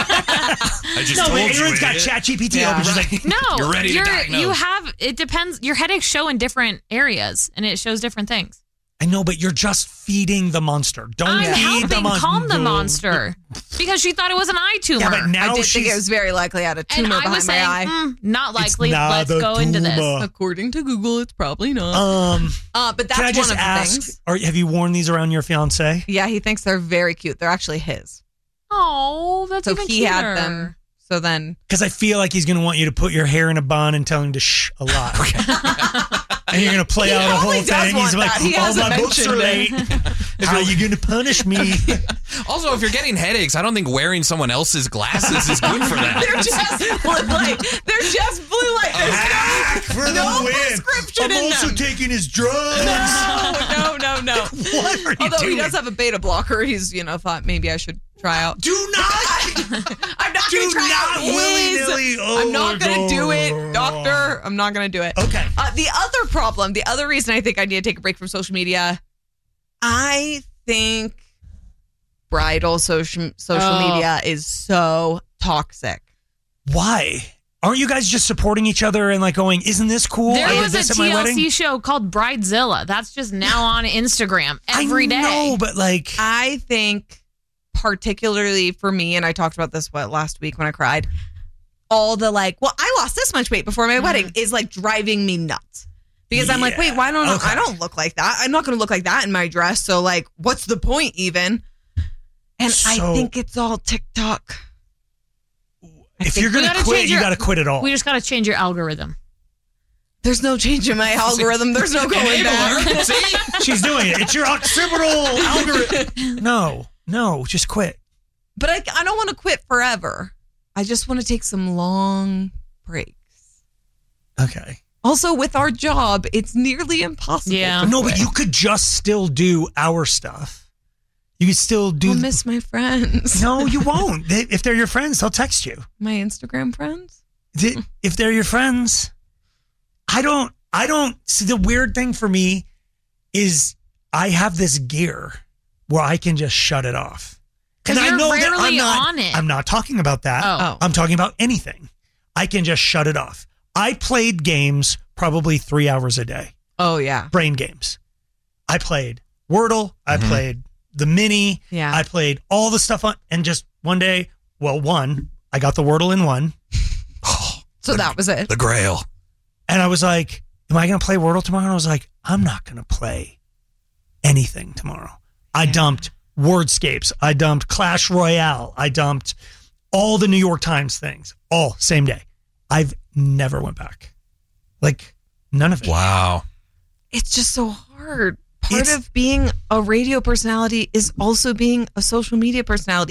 I just no, told but you. Aaron's got idiot. Chat G P T Yeah. open. She's like, No, You're ready to you're, diagnose. you have, it depends. Your headaches show in different areas and it shows different things. I know, but you're just feeding the monster. Don't I'm feed helping the monster. calm the monster because she thought it was an eye tumor. Yeah, but now I did she's think it was very likely I had a and tumor I behind was my saying, eye. mm, not It's likely. not Let's a go into this. tumor. According to Google, it's probably not. Um, uh, but that's can I just one of the ask? things. Are, have you worn these around your fiance? Yeah, he thinks they're very cute. They're actually his. Oh, that's So even he cuter. had them. So then, Because I feel like he's going to want you to put your hair in a bun and tell him to shh a lot. And you're going to play He out a whole only does thing. want He's like, that. He all hasn't my books are late. mentioned How are you going to punish me? Also, if you're getting headaches, I don't think wearing someone else's glasses is good for that. they're just blue light. They're just blue light. There's For no, the no win. prescription I'm in also them. taking his drugs. No, no, no, no. What are you Although doing? he does have a beta blocker, he's you know thought maybe I should try out. Do not. I'm not Do gonna try not out his. willy-nilly. Oh I'm not my gonna do God. it, doctor. I'm not gonna do it. Okay. Uh, the other problem, the other reason I think I need to take a break from social media, I think bridal social social Oh. media is so toxic. Why? Aren't you guys just supporting each other and like going, isn't this cool? There I did was this a at my T L C wedding. show called Bridezilla. That's just now on Instagram I every day. know, but like, I think particularly for me, and I talked about this what last week when I cried, all the like, well, I lost this much weight before my Mm-hmm. wedding is like driving me nuts. Because I'm like, Yeah, wait, why don't I- okay. I don't look like that? I'm not going to look like that in my dress. So like, what's the point even? And I So- think it's all TikTok. if you're We going to gotta quit, change you your- got to quit it all. We just got to change your algorithm. There's no change in my algorithm. There's no going back. See? She's doing it. It's your occipital algorithm. No, no, just quit. But I, I don't want to quit forever. I just want to take some long breaks. Okay. Also, with our job, it's nearly impossible. Yeah. to No, quit. but you could just still do our stuff. You could still do. I'll miss my friends. No, you won't. They, if they're your friends, they'll text you. My Instagram friends? Th- If they're your friends, I don't. I don't. See, the weird thing for me is I have this gear where I can just shut it off. 'Cause And I you're know that I'm rarely not. on it. I'm not talking about that. Oh. I'm talking about anything. I can just shut it off. I played games probably three hours a day. Oh, yeah. Brain games. I played Wordle. I Mhm. played the Mini. Yeah. I played all the stuff on, and just one day, well, one, I got the Wordle in one, So that was it. The Grail. and I was like, "Am I going to play Wordle tomorrow?" And I was like, "I'm not going to play anything tomorrow." I dumped Wordscapes. I dumped Clash Royale. I dumped all the New York Times things, all same day. I've never went back. Like none of it. Wow. It's just so hard. Part It's- of being a radio personality is also being a social media personality.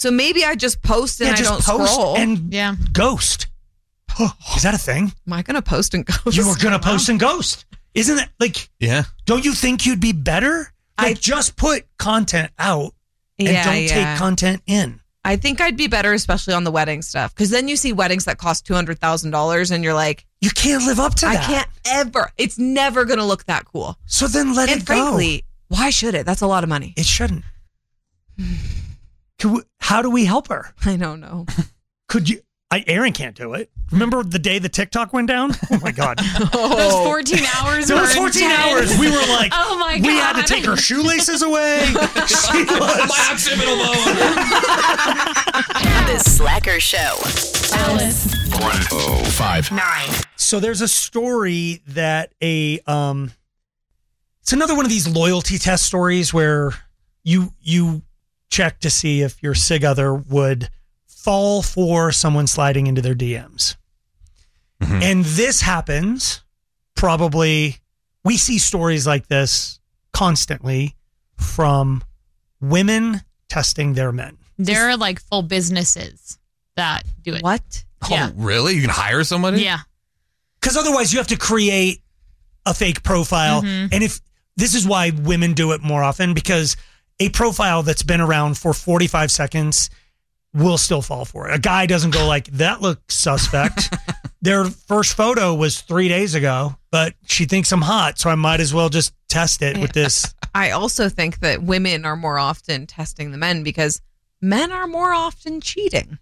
So maybe I just post and yeah, I just don't post scroll. and yeah. ghost. Is that a thing? Am I going to post and ghost? You were going to post and ghost. Isn't it like, yeah. Don't you think you'd be better? Like, I just put content out and Yeah, don't yeah. take content in. I think I'd be better, especially on the wedding stuff. Because then you see weddings that cost two hundred thousand dollars and you're like, you can't live up to I that. can't ever. It's never going to look that cool. So then let and it go. frankly, why should it? That's a lot of money. It shouldn't. Could we, how do we help her? I don't know. Could you? I, Aaron can't do it. Remember the day the TikTok went down? Oh my God. Those fourteen hours. Those were fourteen intense. hours. We were like, oh my God. we had to take her shoelaces away. She was, my occipital bone. The Slacker Show. Alice. one oh five Nine. So there's a story that a um, it's another one of these loyalty test stories where you you check to see if your sig other would fall for someone sliding into their D Ms. Mm-hmm. And this happens probably, we see stories like this constantly from women testing their men. There are like full businesses that do it. What? Yeah. Oh, really? You can hire somebody? Yeah. Because otherwise you have to create a fake profile. Mm-hmm. And if this is why women do it more often, because a profile that's been around for forty-five seconds will still fall for it. A guy doesn't go like, that looks suspect. Their first photo was three days ago, but she thinks I'm hot, so I might as well just test it with this. I also think that women are more often testing the men because men are more often cheating.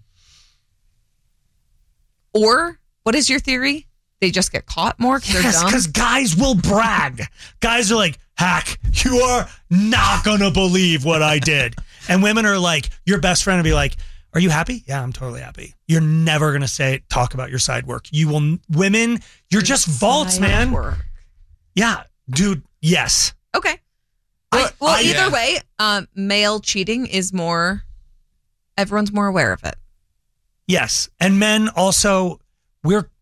Or, what is your theory? They just get caught more because they're Yes, dumb? because guys will brag. Guys are like, Hack, you are not going to believe what I did. And women are like, your best friend will be like, are you happy? Yeah, I'm totally happy. You're never going to say, talk about your side work. You will, women, you're just vaults, Side man. work. Yeah, dude, yes. Okay. Well, well I- either yeah. way, um, male cheating is more, everyone's more aware of it. Yes. And men also, we're,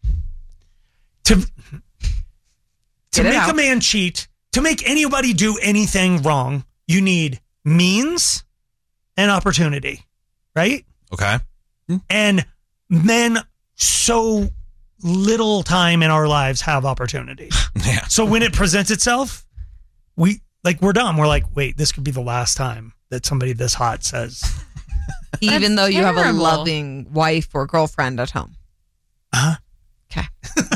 to, to Get it make a out. man cheat, to make anybody do anything wrong, you need means and opportunity, right? Okay. And men, so little time in our lives have opportunity. Yeah. So when it presents itself, we like, we're dumb. We're like, wait, this could be the last time that somebody this hot says. Even That's though you have a terrible. loving wife or girlfriend at home. Uh-huh. Okay.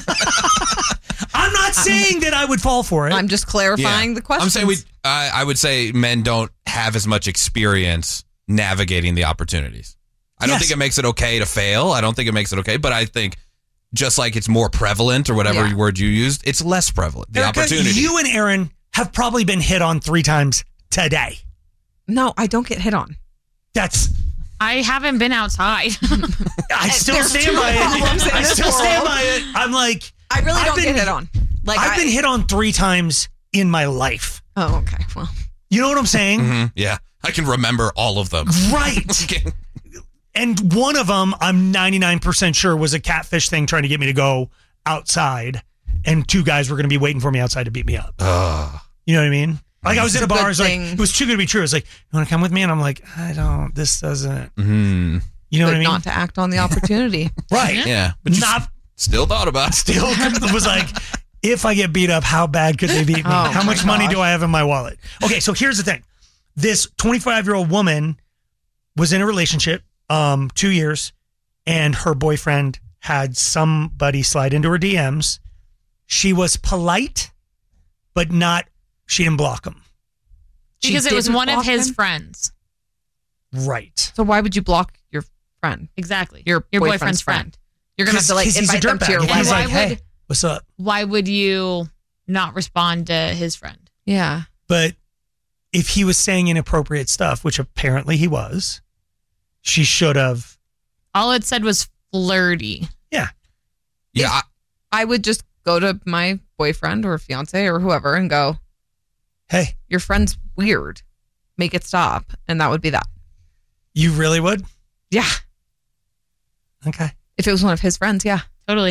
I'm not saying that I would fall for it. I'm just clarifying Yeah. the question. I'm saying we. I, I would say men don't have as much experience navigating the opportunities. I don't Yes. think it makes it okay to fail. I don't think it makes it okay, but I think just like it's more prevalent or whatever Yeah. word you used, it's less prevalent. The Erica, opportunity. you and Aaron have probably been hit on three times today. No, I don't get hit on. That's, I haven't been outside. I still There's stand two by problems it. in I this still stand world. by it. I'm like, I really I've don't been- get hit on. Like I've I, been hit on three times in my life. Oh, okay. Well, You know what I'm saying? Mhm. Yeah, I can remember all of them. Right. And one of them, I'm ninety-nine percent sure, was a catfish thing trying to get me to go outside. And two guys were going to be waiting for me outside to beat me up. Ugh. You know what I mean? Like I was It's in a a bar. good I was like, thing. it was too good to be true. I was like, you want to come with me? And I'm like, I don't, this doesn't, Mhm. you know good what I mean? not to act on the opportunity. Right. Yeah, but you Not s- still thought about it. still was like, if I get beat up, how bad could they beat me? Oh, how my much money gosh. do I have in my wallet? Okay, so here's the thing. This twenty-five year old woman was in a relationship, um, two years, and her boyfriend had somebody slide into her D Ms. She was polite, but not, she didn't block him. She because it was didn't one of block his him? friends. Right. So why would you block your friend? Exactly. Your, Your boyfriend's, boyfriend's friend. friend. You're gonna have to like 'Cause he's a invite them to dirtbag. your And wedding. he's why like, hey, would- what's up? Why would you not respond to his friend? Yeah. But if he was saying inappropriate stuff, which apparently he was, she should have. All it said was flirty. Yeah. Yeah, I, I would just go to my boyfriend or fiance or whoever and go, Hey, your friend's weird. Make it stop. And that would be that. you really would? Yeah. Okay. If it was one of his friends, yeah. Totally.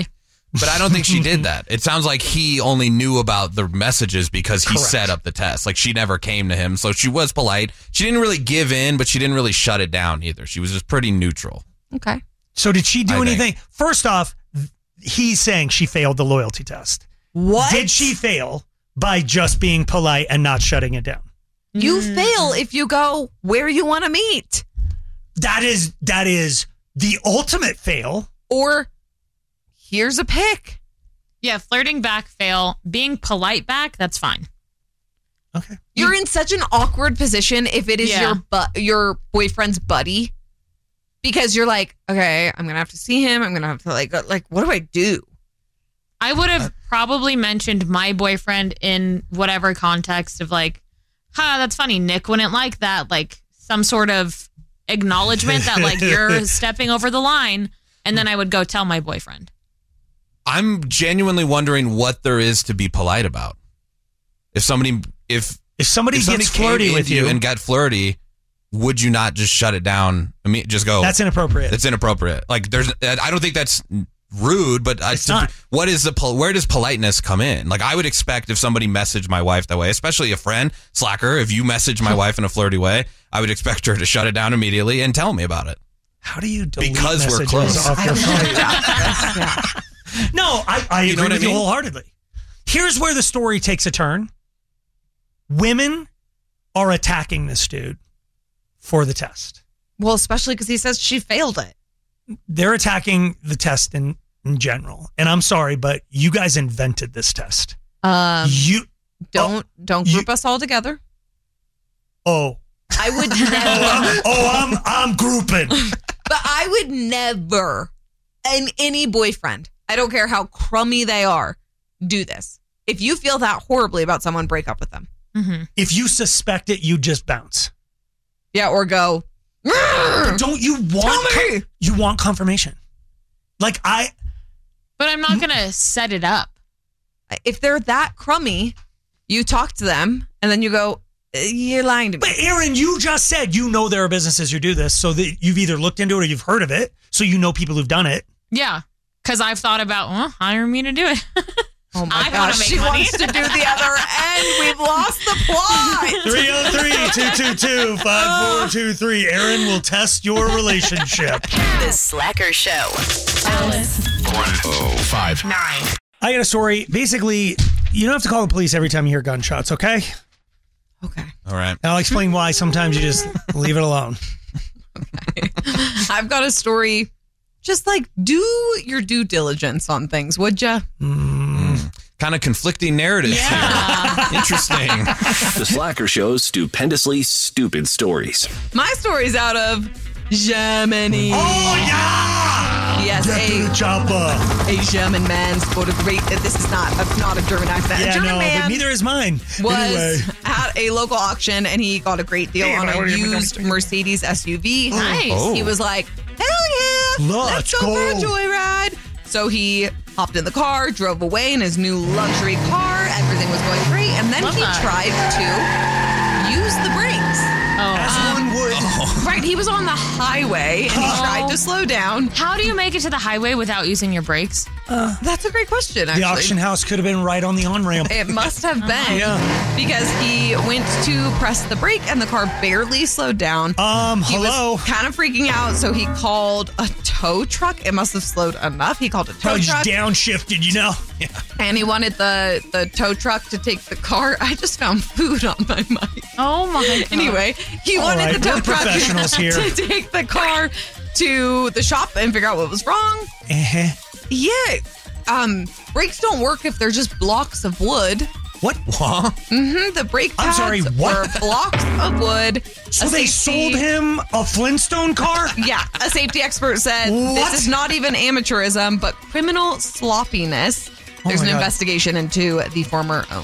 But I don't think she did that. It sounds like he only knew about the messages because he Correct. set up the test. Like she never came to him. So she was polite. She didn't really give in, but she didn't really shut it down either. She was just pretty neutral. Okay. So did she do I anything? First off, he's saying she failed the loyalty test. What? Did she fail by just being polite and not shutting it down? You fail if you go where you want to meet. That is that is the ultimate fail. Or here's a pic. Yeah, flirting back, fail. Being polite back, that's fine. Okay. You're in such an awkward position if it is Yeah. your bu- your boyfriend's buddy, because you're like, okay, I'm gonna have to see him. I'm gonna have to like, go- like, what do I do? I would have probably mentioned my boyfriend in whatever context of like, huh, that's funny. Nick wouldn't like that. Like some sort of acknowledgement that like you're stepping over the line. And then I would go tell my boyfriend. I'm genuinely wondering what there is to be polite about. If somebody, if if somebody, if somebody gets flirty came with into you and got flirty, would you not just shut it down? I mean, just go. That's inappropriate. It's inappropriate. Like there's, I don't think that's rude, but I, It's not. what is the pol- where does politeness come in? Like I would expect if somebody messaged my wife that way, especially a friend, slacker, if you message my wife in a flirty way, I would expect her to shut it down immediately and tell me about it. How do you delete because we're messages close? off your phone? No, I, I You know agree what I with you mean? wholeheartedly. Here's where the story takes a turn. Women are attacking this dude for the test. Well, especially because he says she failed it. They're attacking the test in, in general. And I'm sorry, but you guys invented this test. Um, you don't don't group us all together. Oh. I would never. oh, I'm I'm grouping. But I would never, and any boyfriend, I don't care how crummy they are, do this. If you feel that horribly about someone, break up with them. Mm-hmm. If you suspect it, you just bounce. Yeah, or go. But don't you want Tell me! con- you want confirmation? Like I But I'm not going to set it up. If they're that crummy, you talk to them and then you go, you're lying to me. But Aaron, you just said you know there are businesses who do this, so that you've either looked into it or you've heard of it, so you know people who've done it. Yeah, because I've thought about, well, hire me to do it. Oh my I gosh, wanna make she money. wants to do the other end. We've lost the plot. three oh three, two two two, five four two three. Aaron will test your relationship. The Slacker Show. Alice. one oh five. Nine. I got a story. Basically, you don't have to call the police every time you hear gunshots, okay? Okay. All right. And I'll explain why sometimes you just leave it alone. I've got a story. Just like do your due diligence on things, would ya? Mm. Kind of conflicting narratives. Yeah. Interesting. The Slacker Show's stupendously stupid stories. My story's out of Germany. Oh, yeah! Yes, Get to a, the chopper. a German man scored a great. This is not a, not a German accent. Yeah, a German no, man but neither is mine. was Anyway. at a local auction and he got a great deal Hey, on my, what a are you used doing? Mercedes S U V. Nice. Oh. He was like, hell yeah, Let's let's go, for a go. joyride. So he hopped in the car, drove away in his new luxury car. Everything was going great. And then Love he that. tried to use the brakes. Oh, As one would. Right, he was on the highway and he Oh. tried to slow down. how do you make it to the highway without using your brakes? That's a great question, actually. The auction house could have been right on the on-ramp. It must have been. Yeah. Because he went to press the brake and the car barely slowed down. Um, He hello? was kind of freaking out, so he called a tow truck. It must have slowed enough. He called a tow Probably truck. just downshifted, you know? Yeah. And he wanted the, the tow truck to take the car. I just found food on my mic. Oh my god. Anyway, he All wanted right, the tow we're truck professionals here. to take the car to the shop and figure out what was wrong. Uh-huh. Yeah. Um, brakes don't work if they're just blocks of wood. What? What? Mm-hmm. The brake I'm pads sorry, what? were blocks of wood. So A they safety- sold him a Flintstone car? Yeah, a safety expert said What? this is not even amateurism, but criminal sloppiness. Oh There's my an God. investigation into the former owner.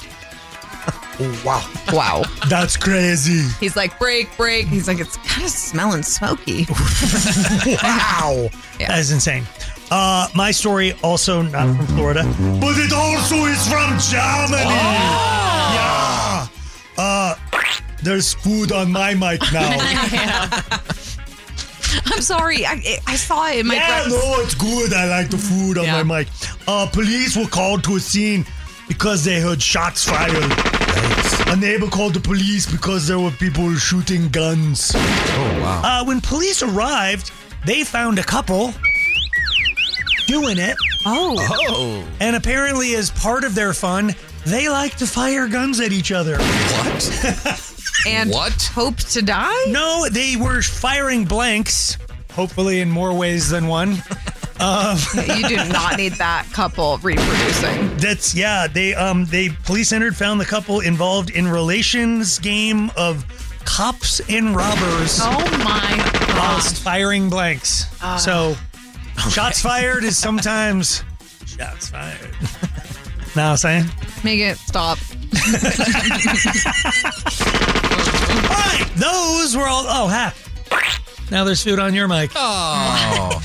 Oh, wow. Wow. That's crazy. He's like, break, break. He's like, it's kind of smelling smoky. Wow. Yeah. That is insane. Uh, my story, also not from Florida, but it also is from Germany. Yeah. Uh, there's food on my mic now. I'm sorry. I I saw it in my Yeah, dress. no, it's good. I like the food on Yeah. my mic. Uh, police were called to a scene because they heard shots fired. A neighbor called the police because there were people shooting guns. Oh, wow. Uh, when police arrived, they found a couple doing it. Oh. Oh. And apparently, as part of their fun, they like to fire guns at each other. What? And What? hope to die? No, they were firing blanks, hopefully in more ways than one. Um, You do not need that couple reproducing. That's yeah. They um they police entered, found the couple involved in relations game of cops and robbers. Oh my whilst gosh. firing blanks. Ah. So shots fired is sometimes shots fired. Now I'm saying. Make it stop. All right, those were all. Oh, heck. Now there's food on your mic. Oh.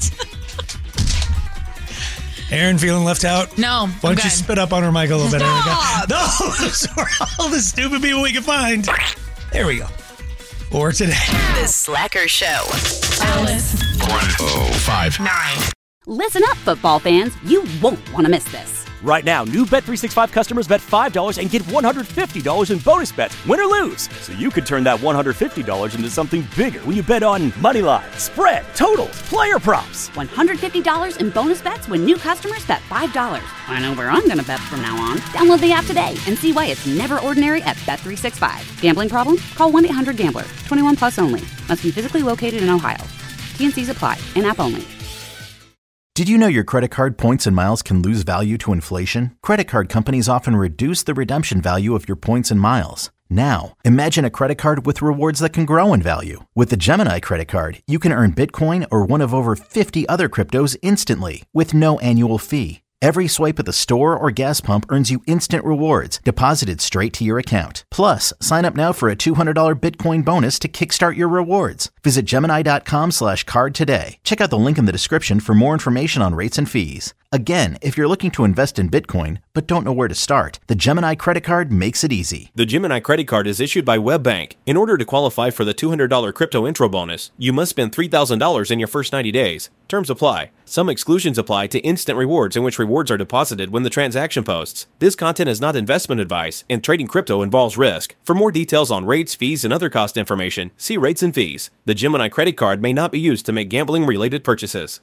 Aaron feeling left out? No. Why don't I'm you good. spit up on her mic a little bit, Stop! Erica? Those were all the stupid people we could find. There we go. Or today. The Slacker Show. one oh five. Nine. Listen up, football fans. You won't want to miss this. Right now, new Bet three sixty-five customers bet five dollars and get one hundred fifty dollars in bonus bets, win or lose. So you could turn that one hundred fifty dollars into something bigger when you bet on money line, spread, totals, player props. one hundred fifty dollars in bonus bets when new customers bet five dollars. I know where I'm going to bet from now on. Download the app today and see why it's never ordinary at Bet three sixty-five. Gambling problem? Call one eight hundred gambler. twenty-one plus only. Must be physically located in Ohio. T and Cs apply. In-app only. Did you know your credit card points and miles can lose value to inflation? Credit card companies often reduce the redemption value of your points and miles. Now, imagine a credit card with rewards that can grow in value. With the Gemini credit card, you can earn Bitcoin or one of over fifty other cryptos instantly with no annual fee. Every swipe at the store or gas pump earns you instant rewards deposited straight to your account. Plus, sign up now for a two hundred dollars Bitcoin bonus to kickstart your rewards. Visit Gemini.com slash card today. Check out the link in the description for more information on rates and fees. Again, if you're looking to invest in Bitcoin but don't know where to start, the Gemini credit card makes it easy. The Gemini credit card is issued by WebBank. In order to qualify for the two hundred dollars crypto intro bonus, you must spend three thousand dollars in your first ninety days. Terms apply. Some exclusions apply to instant rewards, in which rewards are deposited when the transaction posts. This content is not investment advice, and trading crypto involves risk. For more details on rates, fees, and other cost information, see rates and fees. The Gemini credit card may not be used to make gambling-related purchases.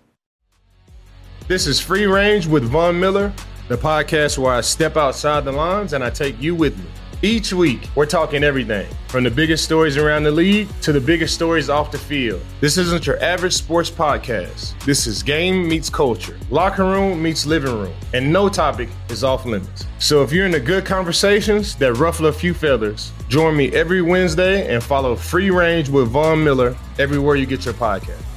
This is Free Range with Von Miller, the podcast where I step outside the lines and I take you with me. Each week, we're talking everything from the biggest stories around the league to the biggest stories off the field. This isn't your average sports podcast. This is game meets culture, locker room meets living room, and no topic is off limits. So if you're into good conversations that ruffle a few feathers, join me every Wednesday and follow Free Range with Von Miller everywhere you get your podcast.